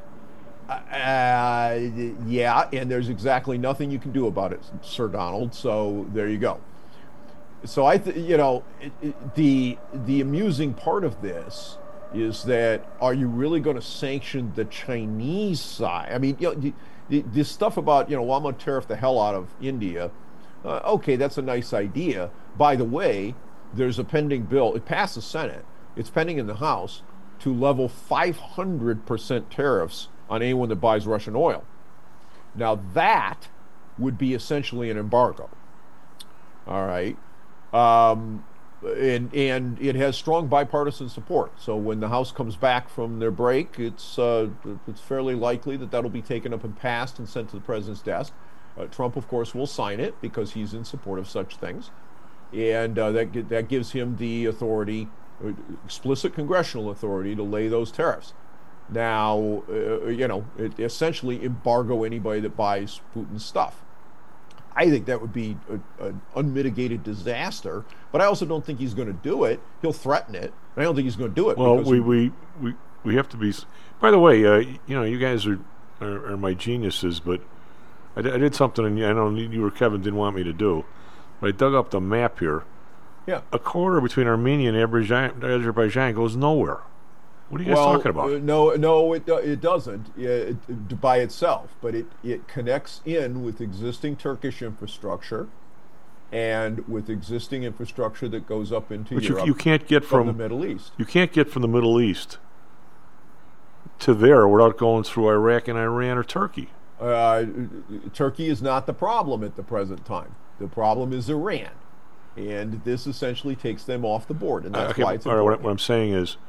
S13: Yeah, and there's exactly nothing you can do about it, Sir Donald. So there you go. So the amusing part of this is that, are you really going to sanction the Chinese side? I mean, this stuff about, well, I'm going to tariff the hell out of India. Okay, that's a nice idea. By the way, there's a pending bill. It passed the Senate. It's pending in the House to level 500% tariffs on anyone that buys Russian oil. Now that would be essentially an embargo. All right. And it has strong bipartisan support. So when the House comes back from their break, it's fairly likely that that'll be taken up and passed and sent to the president's desk. Trump, of course, will sign it because he's in support of such things. And that gives him the authority, explicit congressional authority, to lay those tariffs. Now, it essentially embargo anybody that buys Putin's stuff. I think that would be an unmitigated disaster, but I also don't think he's going to do it. He'll threaten it. I don't think he's going to do it.
S7: Well, we have to be. By the way, you guys are my geniuses, but I did something, and I know you or Kevin didn't want me to do, but I dug up the map here.
S13: Yeah.
S7: A corridor between Armenia and Azerbaijan goes nowhere. What are you guys talking about?
S13: No, it doesn't by itself, but it connects in with existing Turkish infrastructure and with existing infrastructure that goes up into Europe.
S7: But you can't get from
S13: the Middle East.
S7: You can't get from the Middle East to there without going through Iraq and Iran or Turkey.
S13: Turkey is not the problem at the present time. The problem is Iran, and this essentially takes them off the board, and that's why it's important.
S7: What I'm saying is,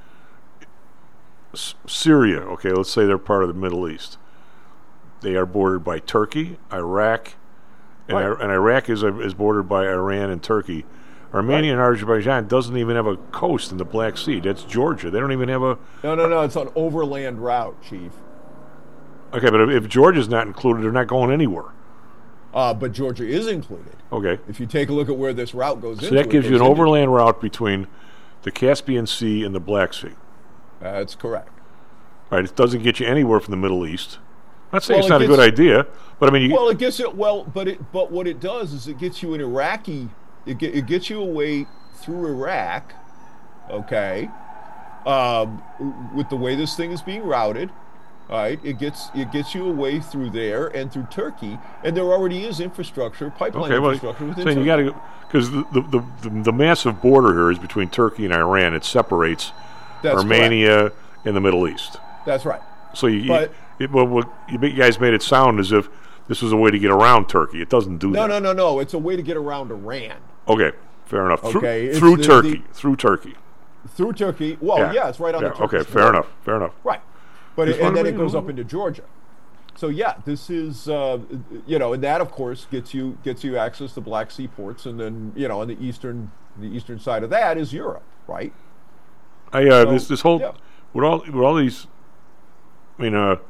S7: Syria, okay, let's say they're part of the Middle East. They are bordered by Turkey, Iraq, and Iraq is bordered by Iran and Turkey. Armenia and Azerbaijan doesn't even have a coast in the Black Sea. That's Georgia. They don't even have a...
S13: No, it's an overland route, Chief.
S7: Okay, but if Georgia's not included, they're not going anywhere.
S13: But Georgia is included.
S7: Okay.
S13: If you take a look at where this route goes into...
S7: So that gives you an overland route between the Caspian Sea and the Black Sea.
S13: That's correct.
S7: Right, it doesn't get you anywhere from the Middle East. I'm not saying it's not a good idea, but I mean...
S13: it gets it... But what it does is it gets you an Iraqi... It gets you away through Iraq, okay, with the way this thing is being routed. All right, it gets you away through there and through Turkey, and there already is infrastructure, pipeline infrastructure within Turkey.
S7: You got to, because the massive border here is between Turkey and Iran. It separates Armenia and the Middle East.
S13: That's right.
S7: So you guys made it sound as if this was a way to get around Turkey. It doesn't do that.
S13: No. It's a way to get around Iran.
S7: Okay, fair enough.
S13: Okay,
S7: Through Turkey. Through Turkey.
S13: Well, yeah, it's right on the Turkish
S7: okay, fair enough. Right.
S13: But and then it goes up into Georgia. So yeah, this is and that of course gets you access to Black Sea ports, and then on the eastern side of that is Europe, right?
S7: This whole with all these, I mean,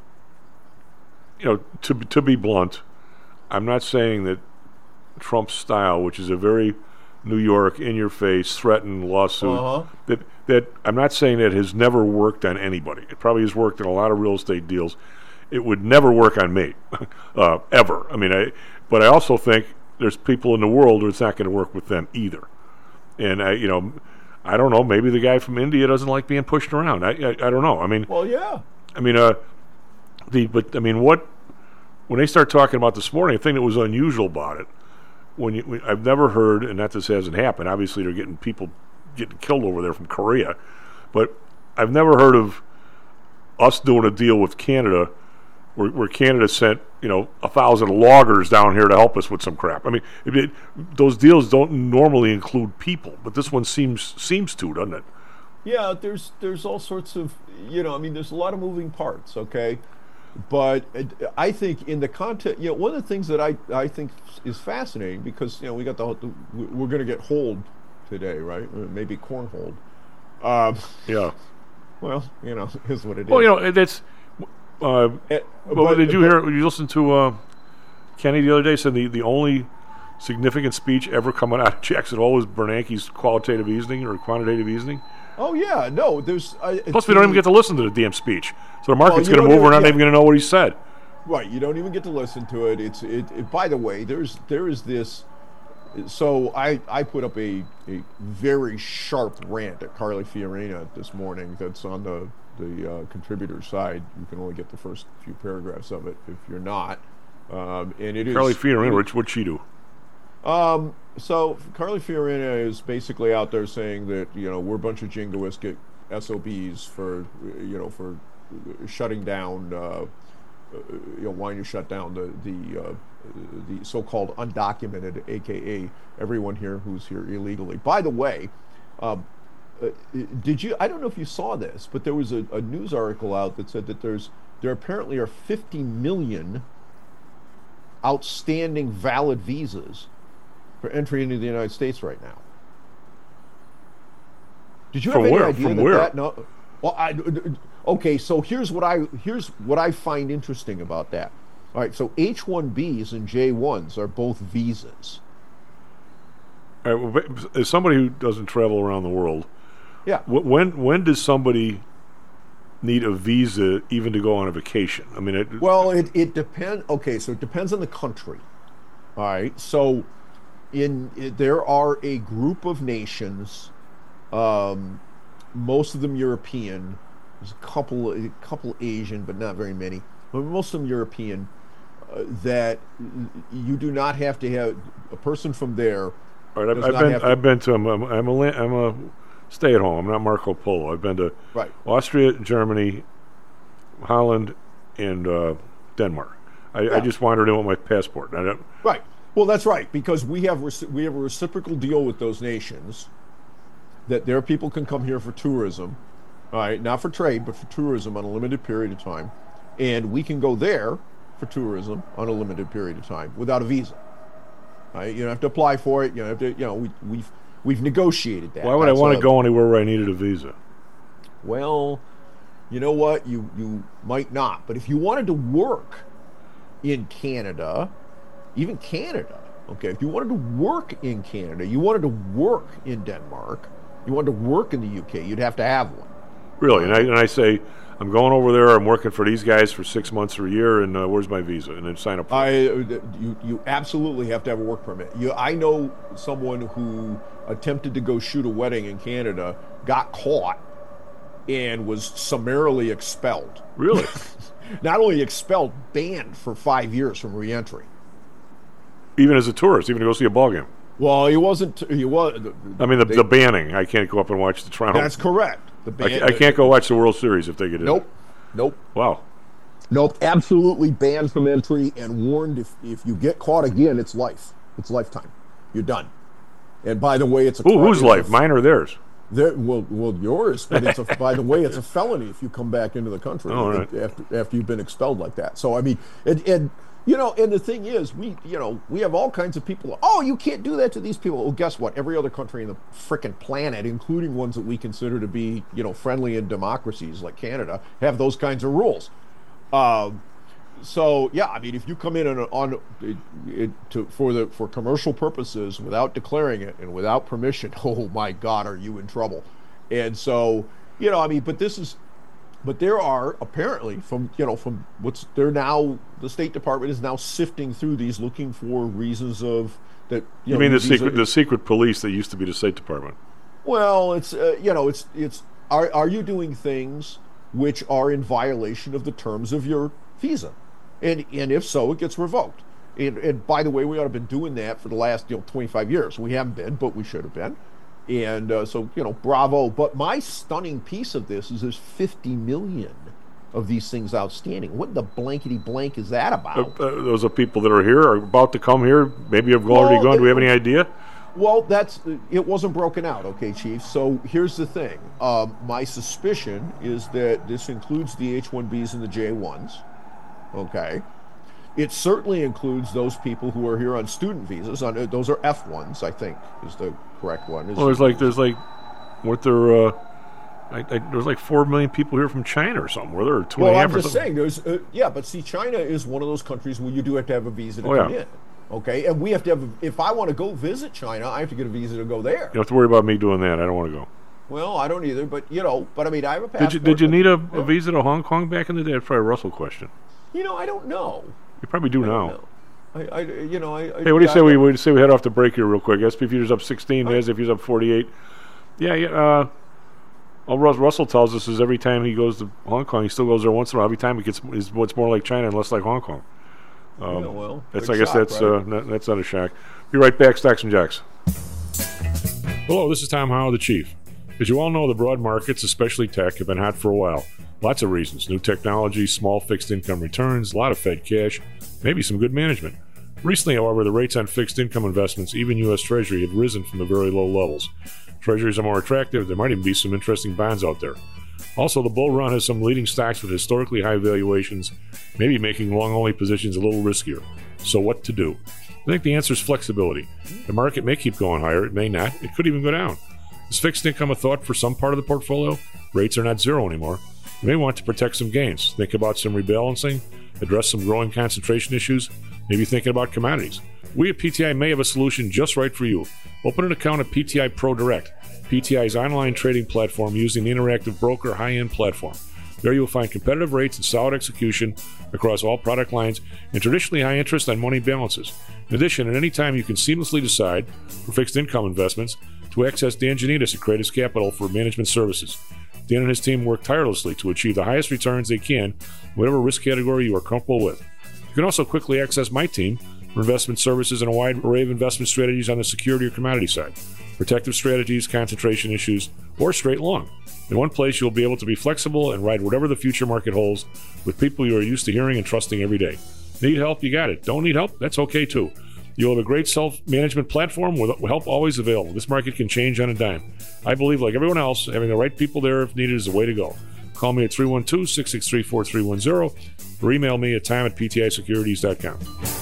S7: to be blunt, I'm not saying that Trump's style, which is a very New York, in-your-face, threaten lawsuit, that I'm not saying that has never worked on anybody. It probably has worked in a lot of real estate deals. It would never work on me, ever. I mean, but I also think there's people in the world where it's not going to work with them either. And I don't know. Maybe the guy from India doesn't like being pushed around. I don't know. I mean,
S13: well, yeah.
S7: I mean, when they start talking about this morning, the thing that was unusual about it, I've never heard, and that this hasn't happened. Obviously, they're getting people getting killed over there from Korea, but I've never heard of us doing a deal with Canada where Canada sent 1,000 loggers down here to help us with some crap. I mean, those deals don't normally include people, but this one seems to, doesn't it?
S13: Yeah, there's all sorts of there's a lot of moving parts. Okay. But I think in the context, one of the things that I think is fascinating, because we got we're going to get hold today, right? Maybe cornhold.
S7: Yeah.
S13: Well, here's what it is.
S7: Well, that's. Did you hear? You listened to Kenny the other day said the only significant speech ever coming out of Jackson Hole was Bernanke's qualitative easing or quantitative easing.
S13: Oh yeah, no. There's
S7: plus we don't even get to listen to the damn speech, so the market's going to move. We're not even going to know what he said.
S13: Right, you don't even get to listen to it. It. By the way, there is this. So I put up a very sharp rant at Carly Fiorina this morning. That's on the contributor side. You can only get the first few paragraphs of it if you're not. And it is
S7: Carly Fiorina. What'd she do?
S13: So Carly Fiorina is basically out there saying that we're a bunch of jingoistic SOBs for shutting down wanting to shut down the so-called undocumented, aka everyone here who's here illegally. By the way, did you? I don't know if you saw this, but there was a news article out that said that there apparently are 50 million outstanding valid visas for entry into the United States right now. Did you have any idea that? No. Well, okay. So here's what I find interesting about that. All right. So H-1Bs and J-1s are both visas.
S7: All right, well, as somebody who doesn't travel around the world,
S13: yeah.
S7: When does somebody need a visa even to go on a vacation? I mean,
S13: it depends. Okay, so it depends on the country. All right. So there are a group of nations, most of them European. There's a couple Asian, but not very many. But most of them European. That you do not have to have a person from there.
S7: All right, I've been to. I'm a stay-at-home. I'm not Marco Polo. I've been to Austria, Germany, Holland, and Denmark. I just wandered in with my passport.
S13: Right. Well, that's right, because we have a reciprocal deal with those nations that their people can come here for tourism, all right, not for trade, but for tourism on a limited period of time, and we can go there for tourism on a limited period of time without a visa. Right? You don't have to apply for it. You don't have to. We've negotiated that.
S7: Why would I want to go anywhere where I needed a visa?
S13: Well, you know what? You might not, but if you wanted to work in Canada. Even Canada, okay, if you wanted to work in Canada, you wanted to work in Denmark, you wanted to work in the UK, you'd have to have one.
S7: Really? And I say, I'm going over there, I'm working for these guys for 6 months or a year, and where's my visa? And then sign up for it.
S13: You absolutely have to have a work permit. I know someone who attempted to go shoot a wedding in Canada, got caught, and was summarily expelled.
S7: Really?
S13: Not only expelled, banned for 5 years from re-entry.
S7: Even as a tourist, even to go see a ball game.
S13: Well, he wasn't. He was.
S7: I mean, the banning. I can't go up and watch the Toronto.
S13: That's correct.
S7: I can't go watch the World Series if they get in.
S13: Nope. Nope.
S7: Wow.
S13: Nope. Absolutely banned from entry and warned if you get caught again, it's life. It's lifetime. You're done. And by the way, it's a
S7: whose life? Mine or theirs?
S13: Well, yours. But it's by the way, it's a felony if you come back into the country after you've been expelled like that. So I mean, and the thing is, we have all kinds of people. Oh, you can't do that to these people. Well, guess what? Every other country in the frickin' planet, including ones that we consider to be friendly in democracies like Canada, have those kinds of rules. So yeah, I mean, if you come in for commercial purposes without declaring it and without permission, oh my God, are you in trouble? And so but there are apparently the State Department is now sifting through these, looking for reasons of that.
S7: You mean the secret police that used to be the State Department? Well,
S13: are you doing things which are in violation of the terms of your visa? And if so, it gets revoked. And by the way, we ought to have been doing that for the last 25 years. We haven't been, but we should have been. And so bravo. But my stunning piece of this is there's 50 million of these things outstanding. What the blankety blank is that about?
S7: Those are people that are here, are about to come here, maybe have already gone. Do we have any idea?
S13: Well, it wasn't broken out, okay, Chief? So here's the thing. My suspicion is that this includes the H-1Bs and the J-1s, okay? It certainly includes those people who are here on student visas. Those are F-1s, I think, is the correct one.
S7: There's like 4 million people here from China or something. Where there are 2.5
S13: Well, I'm just saying, but see, China is one of those countries where you do have to have a visa to come in. Okay, and we have to have. If I want to go visit China, I have to get a visa to go there.
S7: You don't have to worry about me doing that. I don't want to go.
S13: Well, I don't either. But I mean, I have a passport.
S7: Did you need a visa to Hong Kong back in the day? That's probably a Russell question.
S13: I don't know.
S7: You probably do now.
S13: Hey,
S7: what do you say we head off the break here real quick? SP futures up 16, NASDAQ futures up 48. Yeah. All Russell tells us is every time he goes to Hong Kong, he still goes there once in a while. Every time is what's more like China and less like Hong Kong. That's not a shock. Be right back, Stocks and Jocks. Hello, this is Tom Howell, the Chief. As you all know, the broad markets, especially tech, have been hot for a while. Lots of reasons. New technology, small fixed income returns, a lot of Fed cash, maybe some good management. Recently, however, the rates on fixed income investments, even U.S. Treasury, have risen from the very low levels. Treasuries are more attractive. There might even be some interesting bonds out there. Also, the bull run has some leading stocks with historically high valuations, maybe making long-only positions a little riskier. So what to do? I think the answer is flexibility. The market may keep going higher. It may not. It could even go down. Is fixed income a thought for some part of the portfolio? Rates are not zero anymore. You may want to protect some gains. Think about some rebalancing, address some growing concentration issues, maybe thinking about commodities. We at PTI may have a solution just right for you. Open an account at PTI Pro Direct, PTI's online trading platform using the Interactive Broker high-end platform. There you will find competitive rates and solid execution across all product lines and traditionally high interest on money balances. In addition, at any time you can seamlessly decide for fixed income investments to access Dan Janitas at Kratos Capital for management services. Dan and his team work tirelessly to achieve the highest returns they can, whatever risk category you are comfortable with. You can also quickly access my team for investment services and a wide array of investment strategies on the security or commodity side, protective strategies, concentration issues, or straight long. In one place, you'll be able to be flexible and ride whatever the future market holds with people you are used to hearing and trusting every day. Need help? You got it. Don't need help? That's okay too. You'll have a great self-management platform with help always available. This market can change on a dime. I believe, like everyone else, having the right people there if needed is the way to go. Call me at 312-663-4310 or email me at tom@ptisecurities.com.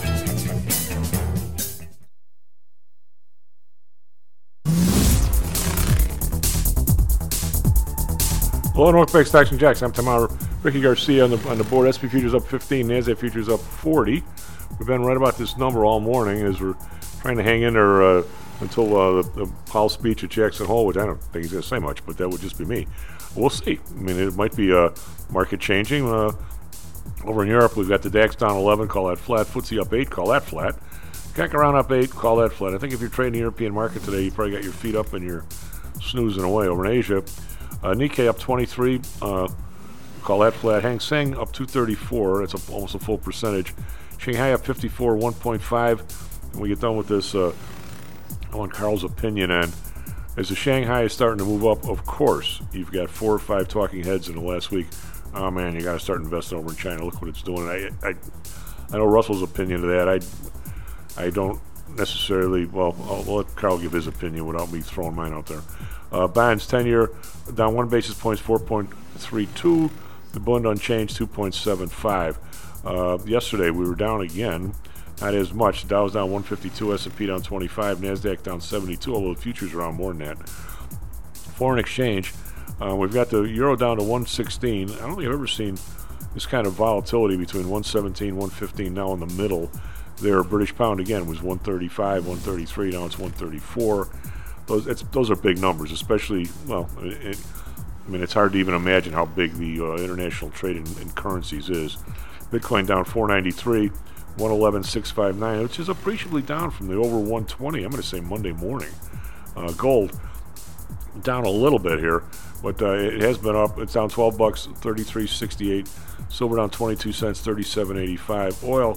S7: Hello and welcome back to Stocks and Jocks. I'm tomorrow Ricky Garcia on the board. SP futures up 15, NASDAQ futures up 40. We've been right about this number all morning as we're trying to hang in there until the Powell speech at Jackson Hole, which I don't think he's going to say much, but that would just be me. We'll see. I mean, it might be market changing. Over in Europe, we've got the DAX down 11, call that flat. FTSE up 8, call that flat. CAC around up 8, call that flat. I think if you're trading the European market today, you probably got your feet up and you're snoozing away. Over in Asia, Nikkei up 23, call that flat. Hang Seng up 234, that's almost a full percentage. Shanghai up 54, 1.5. And we get done with this, I want Carl's opinion on, as the Shanghai is starting to move up, of course, you've got 4 or 5 talking heads in the last week oh man, you got to start investing over in China. Look what it's doing. I know Russell's opinion of that. I don't necessarily. Well, I'll let Carl give his opinion without me throwing mine out there. Bonds 10-year down 1 basis point, 4.32. The Bund unchanged, 2.75. Yesterday we were down again. Not as much. Dow's down 152, S&P down 25, NASDAQ down 72, although the futures are on more than that. Foreign exchange, we've got the euro down to 116. I don't think I've ever seen this kind of volatility between 117, 115, now in the middle there. British pound, again, was 135, 133, now it's 134. Those are big numbers, especially, well, it's hard to even imagine how big the international trade in currencies is. Bitcoin down 493. 111,659, which is appreciably down from the over 120, I'm going to say Monday morning. Gold down a little bit here, but it has been up. It's down $12, 33.68. Silver down 22 cents, 37.85. Oil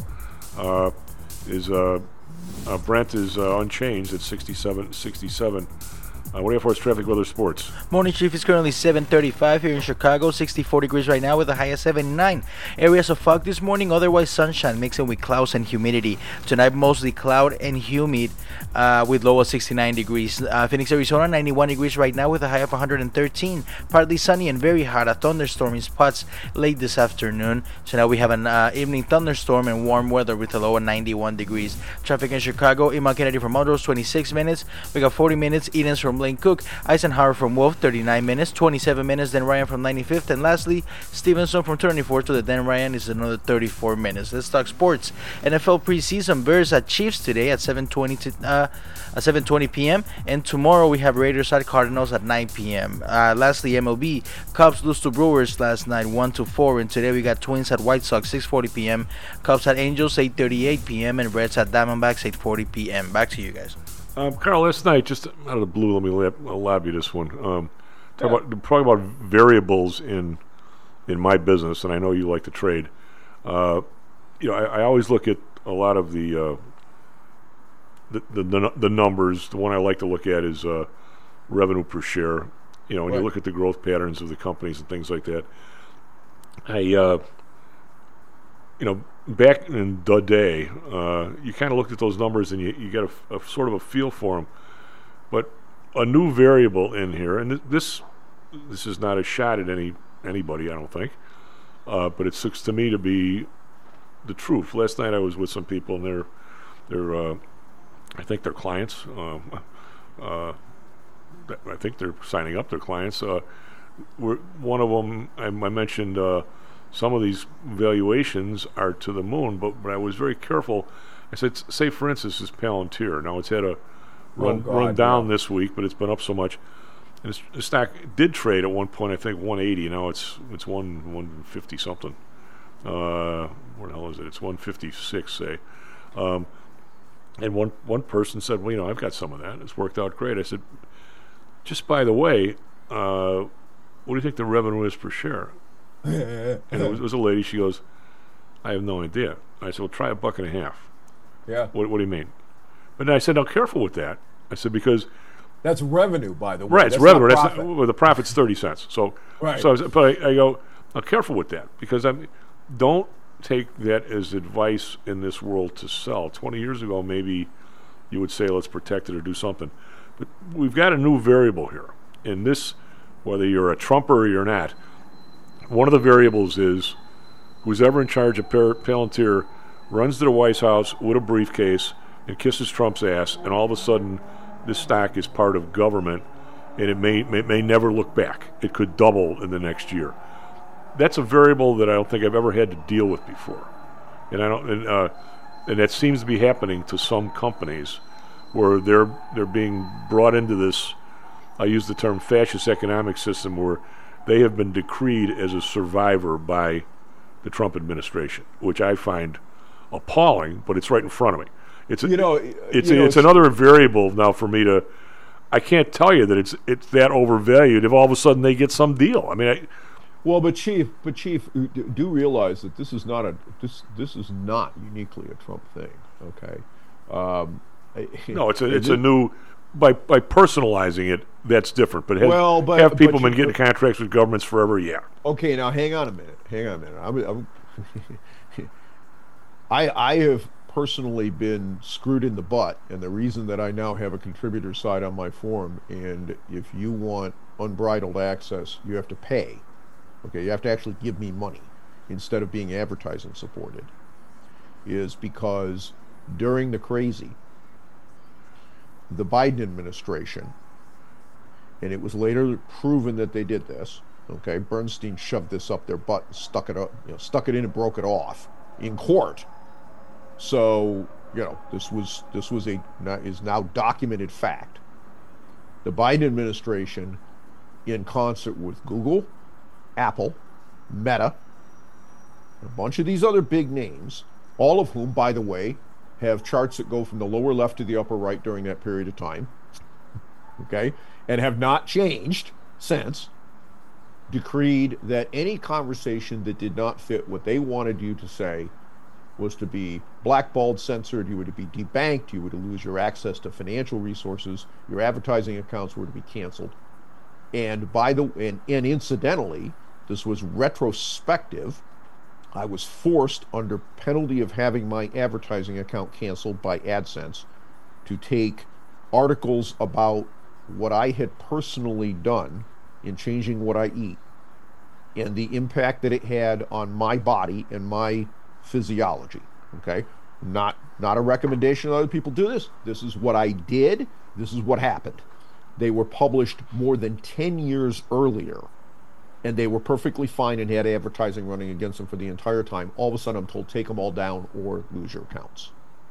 S7: Brent is unchanged at 67. What do you have for us, traffic, weather, sports?
S9: Morning Chief is currently 7:35 here in Chicago, 64 degrees right now with a high of 79. Areas of fog this morning, otherwise sunshine mixing with clouds and humidity. Tonight mostly cloud and humid with low of 69 degrees. Phoenix, Arizona, 91 degrees right now with a high of 113. Partly sunny and very hot. A thunderstorm in spots late this afternoon. So now we have an evening thunderstorm and warm weather with a low of 91 degrees. Traffic in Chicago, Iman Kennedy from Montrose, 26 minutes. We got 40 minutes. Edens from Lane Cook, Eisenhower from Wolf, 39 minutes, 27 minutes, then Ryan from 95th, and lastly, Stevenson from 24th to the then Ryan is another 34 minutes. Let's talk sports. NFL preseason, Bears at Chiefs today at 7:20 p.m. and tomorrow we have Raiders at Cardinals at 9 p.m. Lastly, MLB, Cubs lose to Brewers last night 1-4, and today we got Twins at White Sox 6:40 p.m., Cubs at Angels 8:38 p.m., and Reds at Diamondbacks 8:40 p.m. Back to you guys.
S7: Carl, last night, just out of the blue, let me lob you this one. Talk about variables in my business, and I know you like to trade. I always look at a lot of the numbers. The one I like to look at is revenue per share. When you look at the growth patterns of the companies and things like that. Back in the day, you kind of looked at those numbers and you got a sort of a feel for them. But a new variable in here, and this is not a shot at anybody, I don't think, but it looks to me to be the truth. Last night I was with some people, and they're I think they're clients. I think they're signing up their clients. One of them, I mentioned. Some of these valuations are to the moon, but I was very careful. I said, say for instance, this Palantir. Now it's had a run down this week, but it's been up so much. And the stock did trade at one point, I think 180. Now it's 150 something. Where the hell is it? It's 156, say. And one person said, well, I've got some of that. It's worked out great. I said, just by the way, what do you think the revenue is per share? And it was a lady. She goes, I have no idea. I said, well, try $1.50.
S13: Yeah.
S7: What do you mean? But then I said, now careful with that. I said, because
S13: that's revenue, by the way.
S7: Right, it's revenue. The profit's 30 cents. So,
S13: right.
S7: But I go, now careful with that, because don't take that as advice in this world to sell. 20 years ago, maybe you would say, let's protect it or do something. But we've got a new variable here. In this, whether you're a Trumper or you're not, one of the variables is who's ever in charge of Palantir runs to the White House with a briefcase and kisses Trump's ass, and all of a sudden this stock is part of government, and it may never look back. It could double in the next year. That's a variable that I don't think I've ever had to deal with before, and that seems to be happening to some companies where they're being brought into this. I use the term fascist economic system, where they have been decreed as a survivor by the Trump administration, which I find appalling, but it's right in front of me. It's another variable now for me to. I can't tell you that it's that overvalued if all of a sudden they get some deal.
S13: But Chief, do realize that this is not this is not uniquely a Trump thing. Okay.
S7: No, it's a new by personalizing it, that's different. But have people been getting contracts with governments forever? Yeah.
S13: Okay, now hang on a minute. I have personally been screwed in the butt, and the reason that I now have a contributor side on my forum, and if you want unbridled access, you have to pay. Okay, you have to actually give me money instead of being advertising supported, is because during the crazy, the Biden administration, and it was later proven that they did this, okay, Bernstein shoved this up their butt and stuck it in and broke it off in court. So, this is now documented fact. The Biden administration, in concert with Google, Apple, Meta, a bunch of these other big names, all of whom, by the way, have charts that go from the lower left to the upper right during that period of time, okay, and have not changed since, decreed that any conversation that did not fit what they wanted you to say was to be blackballed, censored, you were to be debanked, you were to lose your access to financial resources, your advertising accounts were to be canceled. And incidentally, this was retrospective. I was forced, under penalty of having my advertising account canceled by AdSense, to take articles about what I had personally done in changing what I eat and the impact that it had on my body and my physiology. Okay, not a recommendation that other people do this. This is what I did. This is what happened. They were published more than 10 years earlier, and they were perfectly fine and had advertising running against them for the entire time. All of a sudden, I'm told, take them all down or lose your accounts.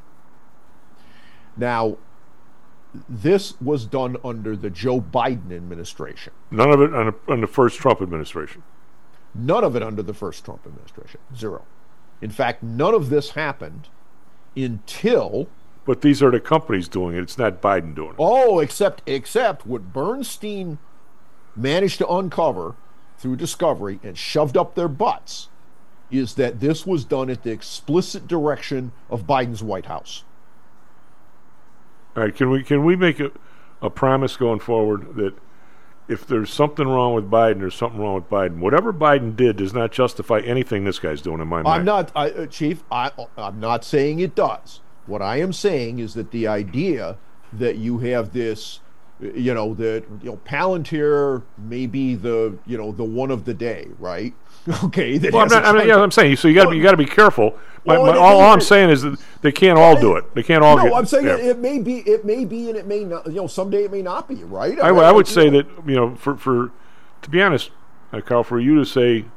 S13: Now, this was done under the Joe Biden administration.
S7: None of it on the first Trump administration.
S13: None of it under the first Trump administration. Zero. In fact, none of this happened until...
S7: But these are the companies doing it. It's not Biden doing it.
S13: Oh, except what Bernstein managed to uncover through discovery and shoved up their butts is that this was done at the explicit direction of Biden's White House.
S7: All right, can we make a promise going forward that if there's something wrong with Biden, there's something wrong with Biden. Whatever Biden did does not justify anything this guy's doing in my mind.
S13: Chief, I'm not saying it does. What I am saying is that the idea that you have this, Palantir may be the one of the day, right? Okay.
S7: I'm saying so. You got to be careful. All I'm saying is that they can't all do it. They can't all.
S13: No, I'm saying it may be, and it may not. Someday it may not be, right?
S7: I would say that for to be honest, Carl, for you to say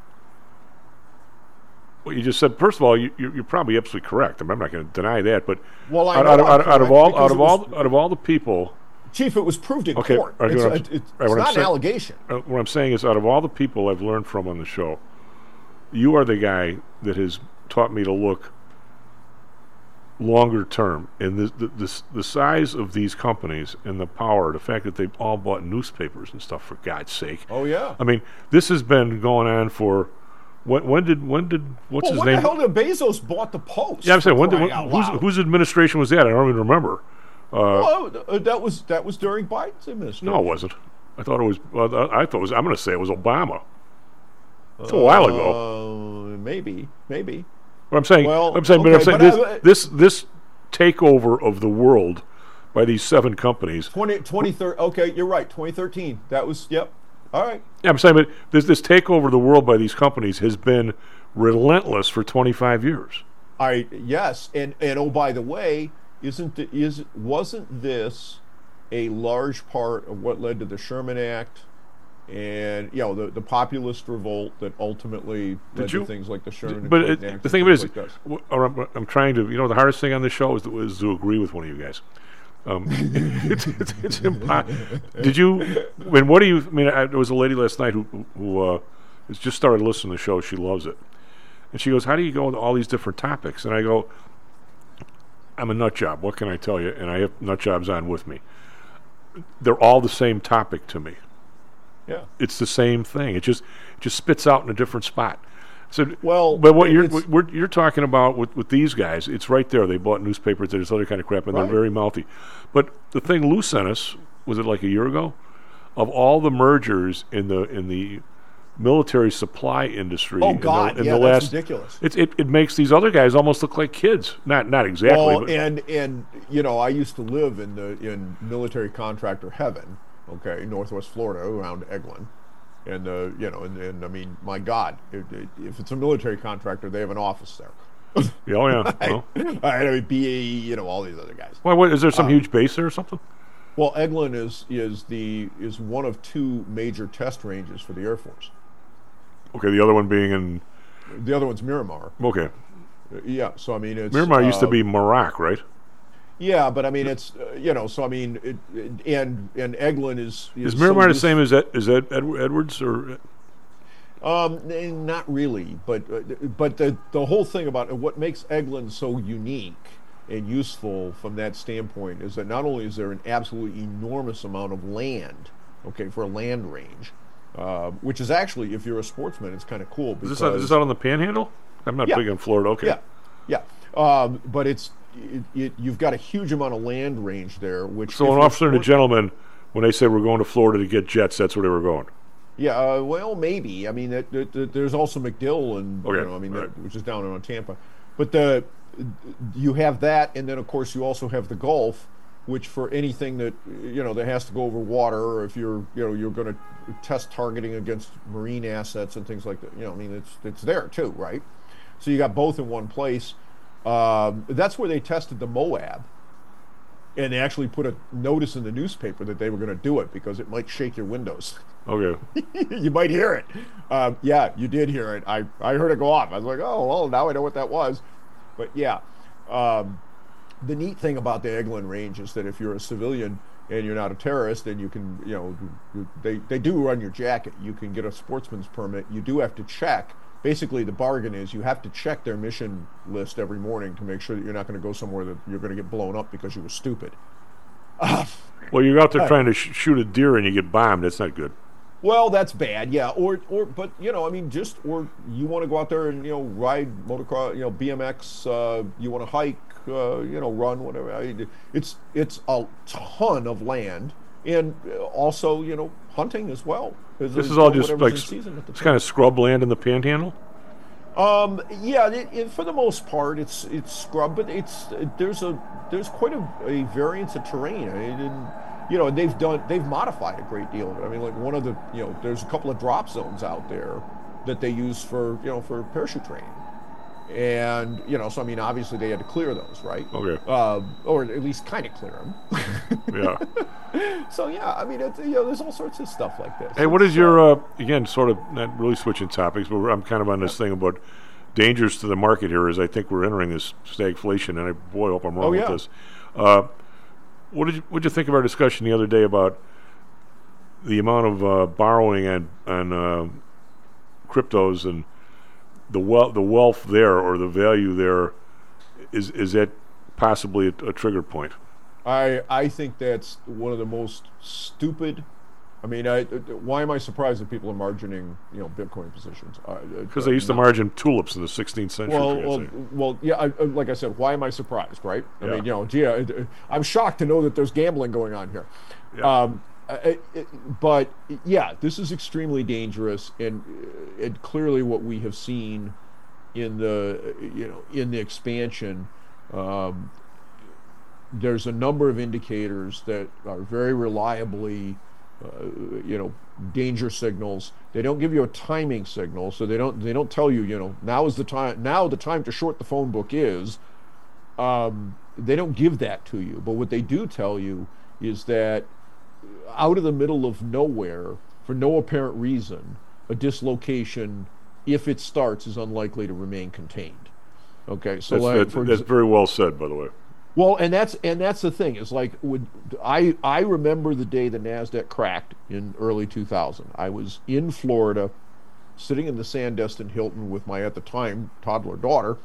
S7: what you just said. First of all, you're probably absolutely correct. I'm not going to deny that. But out of all the people.
S13: Chief, it was proved in court. It's not an allegation.
S7: What I'm saying is, out of all the people I've learned from on the show, you are the guy that has taught me to look longer term. And the size of these companies and the power, the fact that they've all bought newspapers and stuff, for God's sake.
S13: Oh, yeah.
S7: I mean, this has been going on for... When did what's his name?
S13: When the hell did Bezos bought the Post?
S7: Yeah, I'm saying, whose administration was that? I don't even remember.
S13: That was during Biden's administration.
S7: No, it wasn't. I thought it was. I'm going to say it was Obama. It's a while ago.
S13: Maybe.
S7: What I'm saying. This takeover of the world by these 7 companies.
S13: 2013. Okay, you're right. 2013. That was. Yep. All right.
S7: Yeah, I'm saying, but this takeover of the world by these companies has been relentless for 25 years.
S13: Yes, and oh, by the way, wasn't this a large part of what led to the Sherman Act and the populist revolt that ultimately led to things like the Sherman Act?
S7: But the thing of it is, I'm trying to. The hardest thing on this show is to agree with one of you guys. It's impossible. Did you? I mean, what do you? I mean, there was a lady last night who has just started listening to the show. She loves it, and she goes, "How do you go into all these different topics?" And I go, "I'm a nut job. What can I tell you?" And I have nut jobs on with me. They're all the same topic to me.
S13: Yeah,
S7: it's the same thing. It just spits out in a different spot. So,
S13: well,
S7: but what you're talking about with these guys, it's right there. They bought newspapers, there's other kind of crap, and
S13: Right.
S7: they're very mouthy. But the thing Lou sent us, was it like a year ago? Of all the mergers in the military supply industry.
S13: Oh God,
S7: in
S13: yeah,
S7: the
S13: that's
S7: last,
S13: ridiculous.
S7: It makes these other guys almost look like kids. Not exactly.
S13: Well,
S7: but
S13: and you know, I used to live in military contractor heaven, okay, Northwest Florida, around Eglin, and you know, and I mean, my God, if it's a military contractor, they have an office there.
S7: Yeah, oh yeah. Well.
S13: I mean, BAE, you know, all these other guys.
S7: Why? What, is there some huge base there or something?
S13: Well, Eglin is one of two major test ranges for the Air Force.
S7: Okay, the other one being in.
S13: The other one's Miramar.
S7: Okay.
S13: Yeah, so I mean, it's
S7: Miramar used to be Maroc, right?
S13: Yeah, but I mean, it's you know, so I mean, and Eglin is
S7: Miramar
S13: so
S7: the same as Edwards or?
S13: Not really, but the whole thing about what makes Eglin so unique and useful from that standpoint is that not only is there an absolutely enormous amount of land, okay, for a land range, which is actually, if you're a sportsman, it's kind of cool.
S7: Is this out on the Panhandle? I'm not big in Florida. Okay.
S13: Yeah. But you've got a huge amount of land range there. Which
S7: so an officer and a gentleman, when they say we're going to Florida to get jets, that's where they were going.
S13: Yeah, well, maybe. I mean, there's also MacDill, and
S7: okay,
S13: you know, I mean, which is down on Tampa. But you have that, and then of course you also have the Gulf, which for anything that you know that has to go over water, or if you're going to test targeting against marine assets and things like that. You know, I mean, it's there too, right? So you got both in one place. That's where they tested the Moab. And they actually put a notice in the newspaper that they were going to do it because it might shake your windows.
S7: Okay.
S13: You might hear it. Yeah, you did hear it. I heard it go off. I was like, oh, well, now I know what that was. But yeah, the neat thing about the Eglin Range is that if you're a civilian and you're not a terrorist, then you can, you know, they do run your jacket. You can get a sportsman's permit. You do have to check. Basically, the bargain is you have to check their mission list every morning to make sure that you're not going to go somewhere that you're going to get blown up because you were stupid.
S7: Well, you're out there trying to shoot a deer and you get bombed. That's not good.
S13: Well, that's bad, yeah. But you know, I mean, or you want to go out there and ride motocross, BMX. You want to hike, run, whatever. It's a ton of land, and also hunting as well.
S7: This is all just like it's kind of scrub land in the Panhandle.
S13: Yeah, for the most part, it's scrub, but there's quite a variance of terrain. They've modified a great deal of it. I mean, like one of the there's a couple of drop zones out there that they use for parachute training, and so I mean, obviously they had to clear those, right?
S7: Okay.
S13: Or at least kind of clear them.
S7: Yeah.
S13: So yeah, I mean, there's all sorts of stuff like this.
S7: Hey, what is your again, sort of not really switching topics, but I'm kind of on this thing about dangers to the market here. As I think we're entering this stagflation, and I hope I'm wrong with this. What did you think of our discussion the other day about the amount of borrowing and cryptos and the wealth there, or the value there? Is that possibly a trigger point?
S13: I think that's one of the most stupid. I mean, why am I surprised that people are margining, Bitcoin positions?
S7: Because they used to margin tulips in the 16th century.
S13: Well, yeah. Like I said, why am I surprised? Right? I mean, I'm shocked to know that there's gambling going on here.
S7: Yeah.
S13: But yeah, this is extremely dangerous, and clearly what we have seen in the expansion. There's a number of indicators that are very reliably, danger signals. They don't give you a timing signal, so they don't tell you, now is the time. Now the time to short the phone book is. They don't give that to you, but what they do tell you is that out of the middle of nowhere, for no apparent reason, a dislocation, if it starts, is unlikely to remain contained. Okay, so
S7: that's very well said, by the way.
S13: Well, and that's the thing. Is like I remember the day the NASDAQ cracked in early 2000. I was in Florida, sitting in the Sandestin Hilton with my at the time toddler daughter,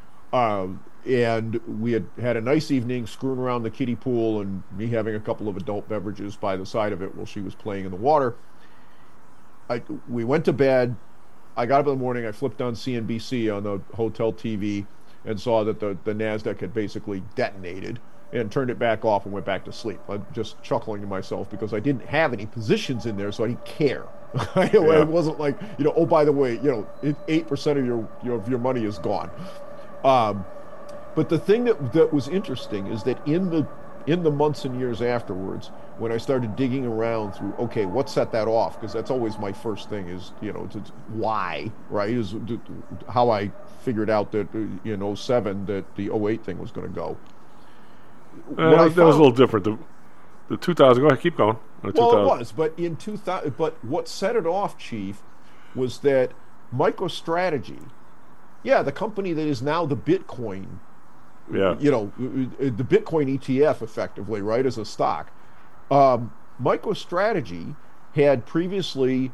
S13: and we had a nice evening screwing around the kiddie pool, and me having a couple of adult beverages by the side of it while she was playing in the water. We went to bed. I got up in the morning, I flipped on CNBC on the hotel TV and saw that the NASDAQ had basically detonated, and turned it back off and went back to sleep. I'm just chuckling to myself because I didn't have any positions in there, so I didn't care. It wasn't like, oh, by the way, 8% of your money is gone. But the thing that was interesting is that in the months and years afterwards, when I started digging around through, okay, what set that off? Because that's always my first thing is, why, right? Is how I figured out that in 07 that the 08 thing was going to go.
S7: That was a little different. The 2000. Go ahead, keep going.
S13: Well, it was, but in 2000. But what set it off, Chief, was that MicroStrategy, the company that is now the Bitcoin, the Bitcoin ETF, effectively, right, as a stock. MicroStrategy had previously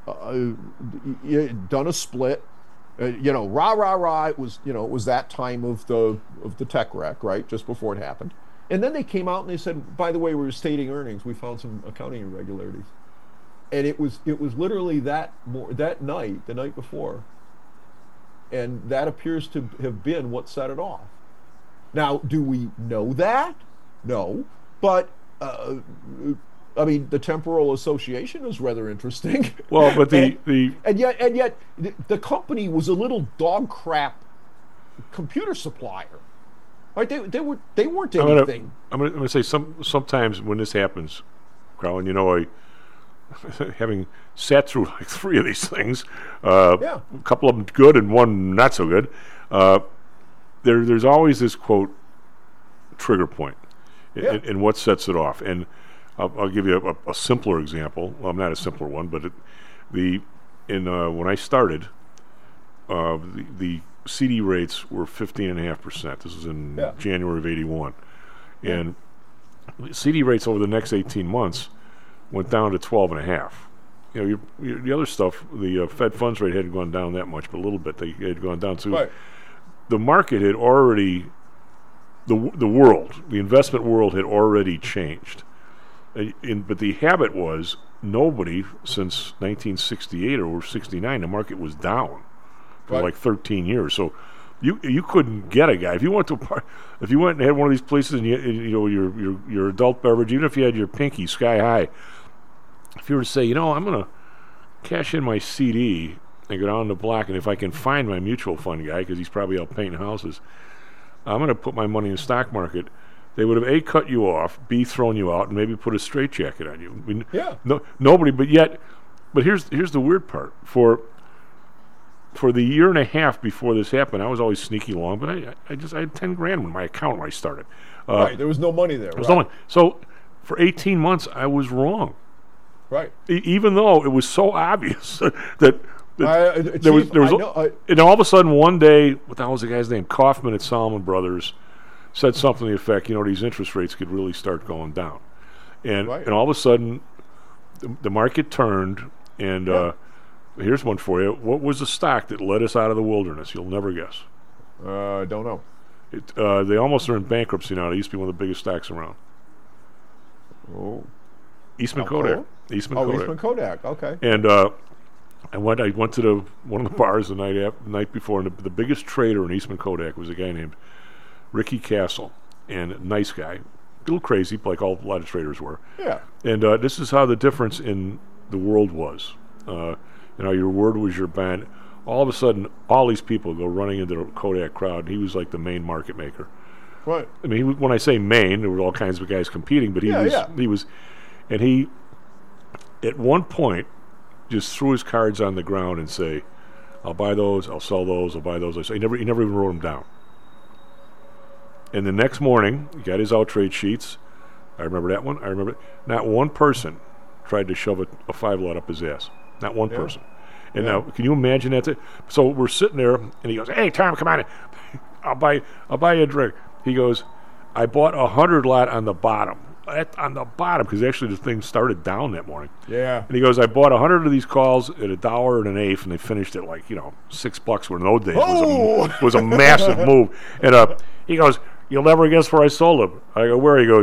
S13: done a split. It was it was that time of the tech wreck, right, just before it happened. And then they came out and they said, by the way, we were stating earnings. We found some accounting irregularities. And it was literally that night, the night before. And that appears to have been what set it off. Now, do we know that? No. But, the temporal association is rather interesting.
S7: Well, but
S13: and yet the company was a little dog crap computer supplier. Right? They weren't anything.
S7: I'm gonna say sometimes when this happens, Carl, and having sat through like 3 of these things, a couple of them good and one not so good, there's always this quote trigger point, and what sets it off. And I'll give you a simpler example. Well, not a simpler one, but when I started, the CD rates were 15.5%. This was in January of '81, and CD rates over the next 18 months went down to 12.5. The other stuff, the Fed funds rate hadn't gone down that much, but a little bit. They had gone down. So the market had already, the investment world had already changed. But the habit was nobody since 1968 or 69, the market was down for like 13 years. So you couldn't get a guy if you went and had one of these places and your adult beverage, even if you had your pinky sky high. If you were to say, I'm going to cash in my CD and go down to Black, and if I can find my mutual fund guy, because he's probably out painting houses, I'm going to put my money in the stock market. They would have A, cut you off, B, thrown you out, and maybe put a straitjacket on you. Nobody, but here's the weird part. For the year and a half before this happened, I was always sneaking along, but I had 10 grand in my account when I started.
S13: There was no money there.
S7: No money. So for 18 months, I was wrong.
S13: Right.
S7: Even though it was so obvious that there was, and all of a sudden one day, what the hell was the guy's name? Kaufman at Salomon Brothers said something to the effect, these interest rates could really start going down, and all of a sudden, the market turned, and here's one for you. What was the stock that led us out of the wilderness? You'll never guess.
S13: Don't know.
S7: They almost are in bankruptcy now. They used to be one of the biggest stocks around.
S13: Oh.
S7: Eastman Kodak.
S13: Eastman Kodak. Okay.
S7: And I went to one of the bars the night before, and the biggest trader in Eastman Kodak was a guy named Ricky Castle, and nice guy, a little crazy, like a lot of traders were.
S13: Yeah.
S7: And this is how the difference in the world was. Your word was your bond. All of a sudden, all these people go running into the Kodak crowd, and he was like the main market maker.
S13: Right.
S7: I mean, when I say main, there were all kinds of guys competing, but he was, and he, at one point, just threw his cards on the ground and say, "I'll buy those, I'll sell those, I'll buy those." He never even wrote them down. And the next morning, he got his out trade sheets. I remember that one. I remember not one person tried to shove a 5-lot up his ass. Not one person. And now, can you imagine that? So we're sitting there, and he goes, "Hey, Tom, come on in. I'll buy you a drink." He goes, "I bought 100-lot on the bottom." On the bottom, because actually the thing started down that morning.
S13: Yeah.
S7: And he goes, "I bought 100 of these calls at $1.08, and they finished at like $6 were in those days. It was a massive move." And he goes, "You'll never guess where I sold them." I go, "Where?" He goes,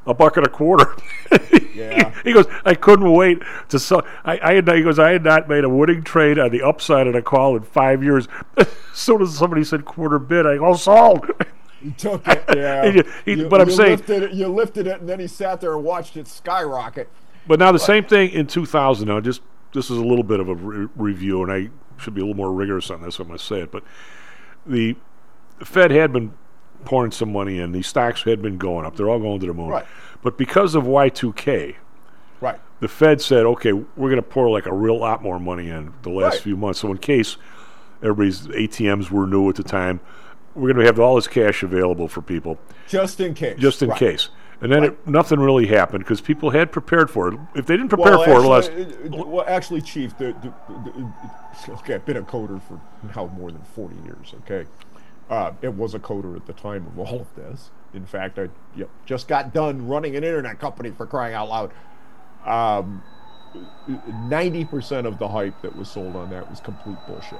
S7: $1.25.
S13: Yeah.
S7: He goes, I couldn't wait to sell. He goes, I had not made a winning trade on the upside on a call in 5 years. As soon as somebody said quarter bid, I go, sold.
S13: He took it, yeah. You lifted it, and then he sat there and watched it skyrocket.
S7: But now the same thing in 2000. Now, this is a little bit of a review, and I should be a little more rigorous on this. I'm going to say it, but the Fed had been pouring some money in. These stocks had been going up. They're all going to the moon.
S13: Right.
S7: But because of Y2K,
S13: right,
S7: the Fed said, okay, we're going to pour like a real lot more money in the last few months. So in case everybody's ATMs were new at the time, we're going to have all this cash available for people.
S13: Just in case.
S7: Just in case. And then nothing really happened because people had prepared for it. If they didn't prepare for it,
S13: well, actually, Chief, okay, I've been a coder for now more than 40 years, okay? It was a coder at the time of all of this. In fact, I just got done running an internet company, for crying out loud. 90% of the hype that was sold on that was complete bullshit.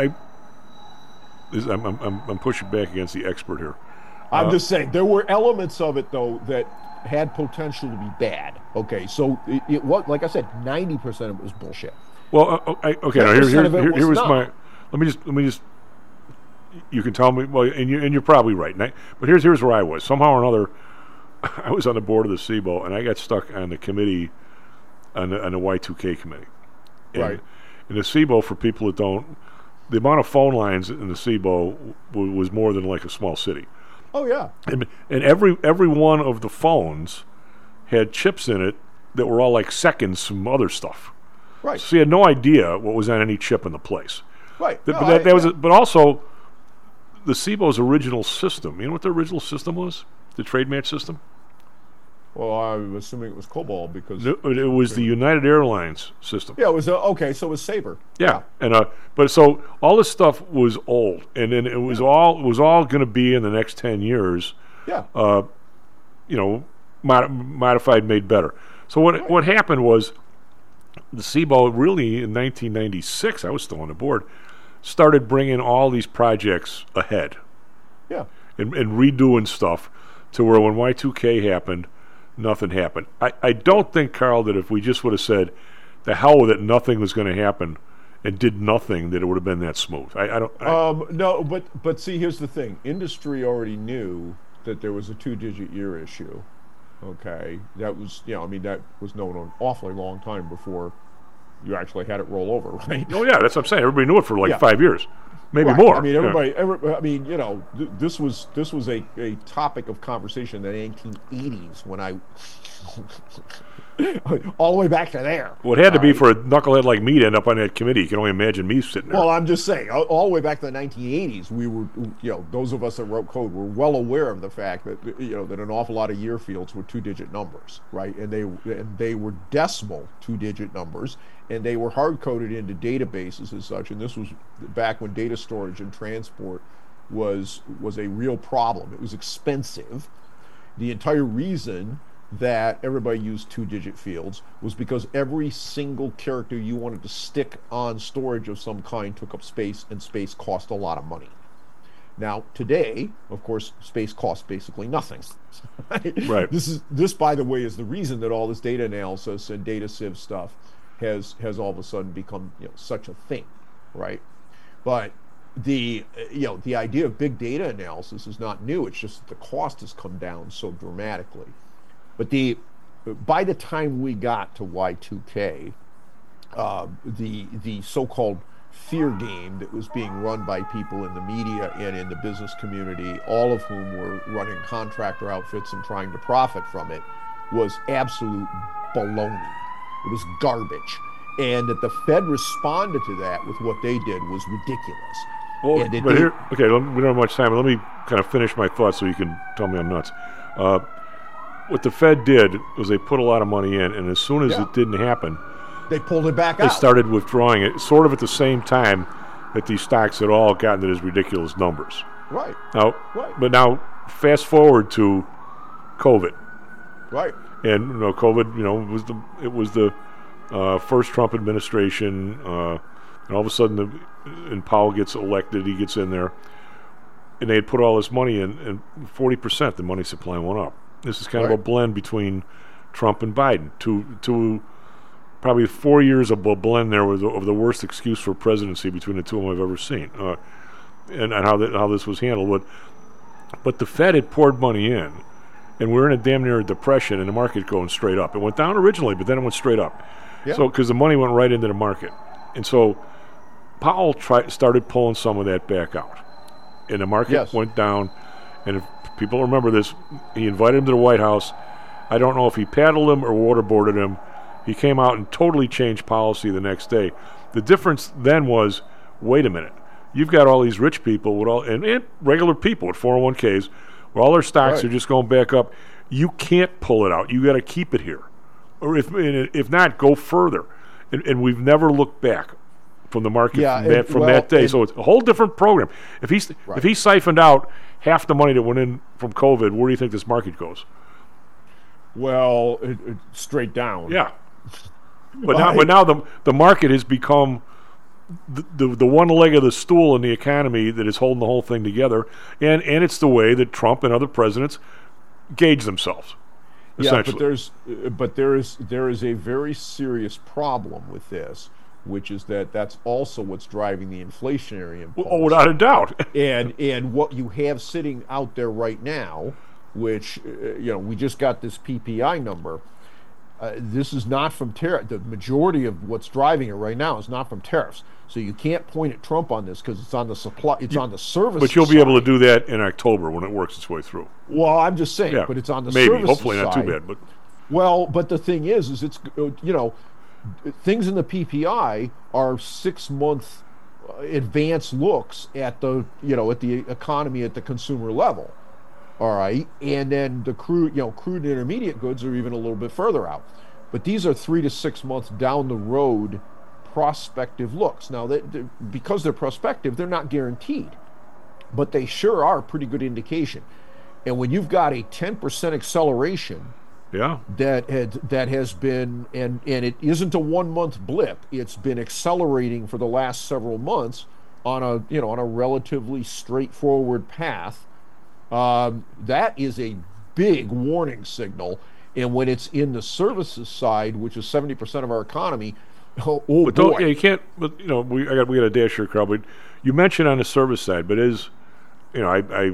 S7: I'm pushing back against the expert here.
S13: I'm just saying, there were elements of it, though, that had potential to be bad. Okay, so it was, like I said, 90% of it was bullshit.
S7: Well, okay, now here was my... Let me just... You can tell me, well, and you're probably right. But here's where I was. Somehow or another, I was on the board of the SIBO, and I got stuck on the committee, on the Y2K committee. And the SIBO, for people that don't, the amount of phone lines in the SIBO was more than like a small city.
S13: Oh yeah.
S7: And every one of the phones had chips in it that were all like seconds from other stuff.
S13: Right.
S7: So you had no idea what was on any chip in the place.
S13: Right.
S7: But also, the SIBO's original system. You know what the original system was? The trade match system?
S13: Well, I'm assuming it was COBOL because...
S7: No, it was the United Airlines system.
S13: Yeah, it was, okay, so it was Sabre.
S7: Yeah. And but so all this stuff was old, and then it was all going to be in the next 10 years.
S13: Yeah.
S7: Modified, made better. So what happened was the SIBO really in 1996, I was still on the board, started bringing all these projects ahead.
S13: Yeah.
S7: And redoing stuff to where when Y2K happened, nothing happened. I don't think, Carl, that if we just would have said, the hell with it, nothing was going to happen, and did nothing, that it would have been that smooth.
S13: No, but see, here's the thing. Industry already knew that there was a 2-digit year issue. Okay, that was, that was known an awfully long time before you actually had it roll over, right?
S7: Oh yeah, that's what I'm saying. Everybody knew it for like 5 years, maybe more.
S13: I mean, this was a topic of conversation in the 1980s when I all the way back to there.
S7: Well, it had to be for a knucklehead like me to end up on that committee. You can only imagine me sitting there.
S13: Well, I'm just saying, all the way back to the 1980s, we were, those of us that wrote code were well aware of the fact that, that an awful lot of year fields were 2-digit numbers, right? And they were decimal 2-digit numbers, and they were hard-coded into databases and such. And this was back when data storage and transport was a real problem. It was expensive. The entire reason that everybody used 2-digit fields was because every single character you wanted to stick on storage of some kind took up space, and space cost a lot of money. Now, today, of course, space costs basically nothing.
S7: Right.
S13: This, by the way, is the reason that all this data analysis and data sieve stuff has all of a sudden become such a thing, right? But the idea of big data analysis is not new. It's just that the cost has come down so dramatically. But by the time we got to Y2K, the so-called fear game that was being run by people in the media and in the business community, all of whom were running contractor outfits and trying to profit from it, was absolute baloney. It was garbage. And that the Fed responded to that with what they did was ridiculous.
S7: Well, we don't have much time, but let me kind of finish my thoughts so you can tell me I'm nuts. What the Fed did was they put a lot of money in, and as soon as it didn't happen,
S13: they pulled it back out.
S7: They started withdrawing it, sort of at the same time that these stocks had all gotten to these ridiculous numbers.
S13: Right.
S7: But now, fast forward to COVID.
S13: Right.
S7: And COVID, it was the first Trump administration, and all of a sudden, and Powell gets elected, he gets in there, and they had put all this money in, and 40% the money supply went up. This is kind of a blend between Trump and Biden. Two probably 4 years of a blend there of the worst excuse for presidency between the two of them I've ever seen, and how this was handled. But the Fed had poured money in, and we're in a damn near depression, and the market going straight up. It went down originally, but then it went straight up.
S13: Yeah.
S7: So because the money went right into the market, and so Powell started pulling some of that back out, and the market went down. And if people remember this, he invited him to the White House. I don't know if he paddled him or waterboarded him. He came out and totally changed policy the next day. The difference then was, wait a minute, you've got all these rich people with and regular people with 401ks, where all their stocks are just going back up. You can't pull it out. You got to keep it here, or if not, go further. And we've never looked back from the market from that day. So it's a whole different program. If he siphoned out half the money that went in from COVID, where do you think this market goes?
S13: Well, straight down.
S7: Yeah. But now the market has become the one leg of the stool in the economy that is holding the whole thing together, and it's the way that Trump and other presidents gauge themselves.
S13: Yeah, but there is a very serious problem with this, which is that that's also what's driving the inflationary impulse.
S7: Oh, without a doubt.
S13: and what you have sitting out there right now, which we just got this PPI number. This is not from tariff. The majority of what's driving it right now is not from tariffs. So you can't point at Trump on this because it's on the supply. It's on the service.
S7: But you'll be able to do that in October when it works its way through.
S13: Well, I'm just saying. But it's on the
S7: maybe.
S13: service.
S7: Hopefully
S13: side.
S7: Not too bad. But
S13: but the thing is it's things in the PPI are 6 month advance looks at the at the economy at the consumer level. All right, and then the crude and intermediate goods are even a little bit further out. But these are 3 to 6 months down the road prospective looks. Now, because they're prospective, they're not guaranteed, but they sure are a pretty good indication. And when you've got a 10% acceleration, that has been, and it isn't a 1 month blip, it's been accelerating for the last several months on a relatively straightforward path. That is a big warning signal, and when it's in the services side, which is 70% of our economy,
S7: but boy. You can't. But we got a dash here, Carl. But you mentioned on the service side, but I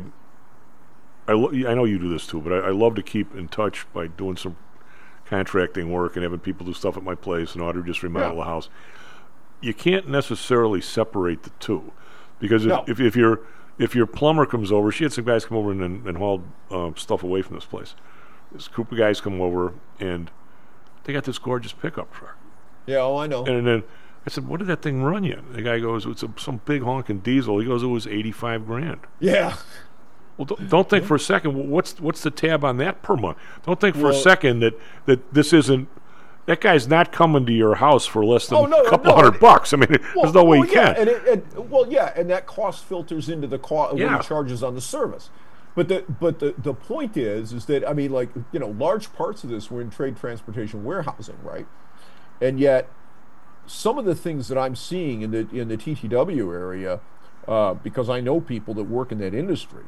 S7: know you do this too, but I love to keep in touch by doing some contracting work and having people do stuff at my place, and Audrey just remodel the house. You can't necessarily separate the two, because if your plumber comes over, she had some guys come over and hauled stuff away from this place. This group of guys come over, and they got this gorgeous pickup truck.
S13: Yeah, I know.
S7: And then I said, "What did that thing run you?" The guy goes, "It's some big honking diesel." He goes, "It was $85,000."
S13: Yeah.
S7: Well, don't think for a second. What's the tab on that per month? Don't think for a second that this isn't. That guy's not coming to your house for less than a couple $100. I mean, there's no way he can.
S13: And that cost filters into the cost what he charges on the service. But the point is that I mean, large parts of this were in trade transportation warehousing, right? And yet, some of the things that I'm seeing in the TTW area, because I know people that work in that industry,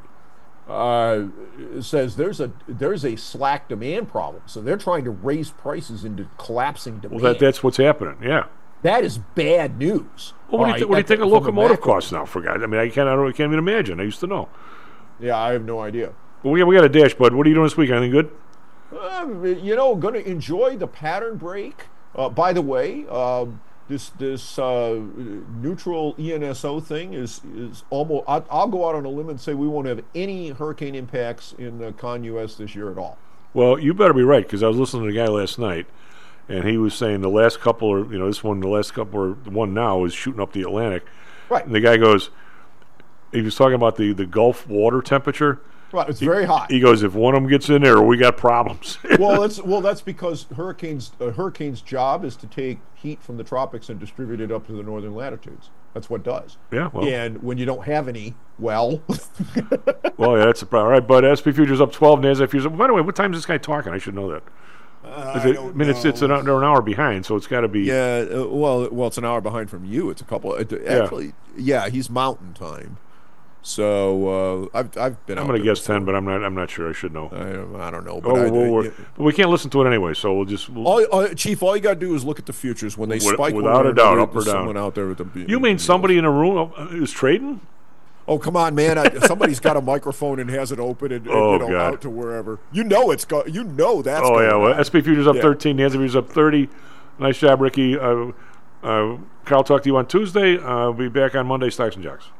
S13: says there's a slack demand problem. So they're trying to raise prices into collapsing demand.
S7: Well, that's what's happening. Yeah.
S13: That is bad news.
S7: Well, what do you think of locomotive costs now? For guys, I mean, I can't even imagine. I used to know.
S13: Yeah, I have no idea.
S7: Well, we got a dash, bud. What are you doing this week? Anything good?
S13: Going to enjoy the pattern break. By the way, this neutral ENSO thing is almost. I'll go out on a limb and say we won't have any hurricane impacts in the ConUS this year at all.
S7: Well, you better be right, because I was listening to the guy last night, and he was saying the last couple are, this one, the last couple are, the one now is shooting up the Atlantic.
S13: Right.
S7: And the guy goes, he was talking about the Gulf water temperature.
S13: Right, it's very hot.
S7: He goes, if one of them gets in there, we got problems.
S13: that's because hurricane's job is to take heat from the tropics and distribute it up to the northern latitudes. That's what it does.
S7: Yeah. Well.
S13: And when you don't have any, well.
S7: Well, yeah, that's a problem. All right, but SP futures up 12, NASDAQ futures up. By the way, what time is this guy talking? I should know that. They're an hour behind, so it's got to be.
S13: Yeah. Well, it's an hour behind from you. It's a couple. Actually, he's Mountain Time. So I've been.
S7: I'm going to guess 10, but I'm not sure. I should know.
S13: I don't know. But
S7: but we can't listen to it anyway, so we'll just.
S13: Chief, all you got to do is look at the futures when they spike.
S7: Without a doubt, up or down.
S13: Someone out there with the.
S7: You mean somebody in a room is trading?
S13: Oh, come on, man! Somebody's got a microphone and has it open and out to wherever. You know that's. Oh
S7: yeah, well, SP futures up 13, Nancy futures up 30. Nice job, Ricky. Carl, talk to you on Tuesday. I'll be back on Monday, Stocks and Jocks.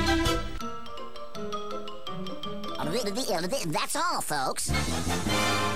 S14: That's all, folks.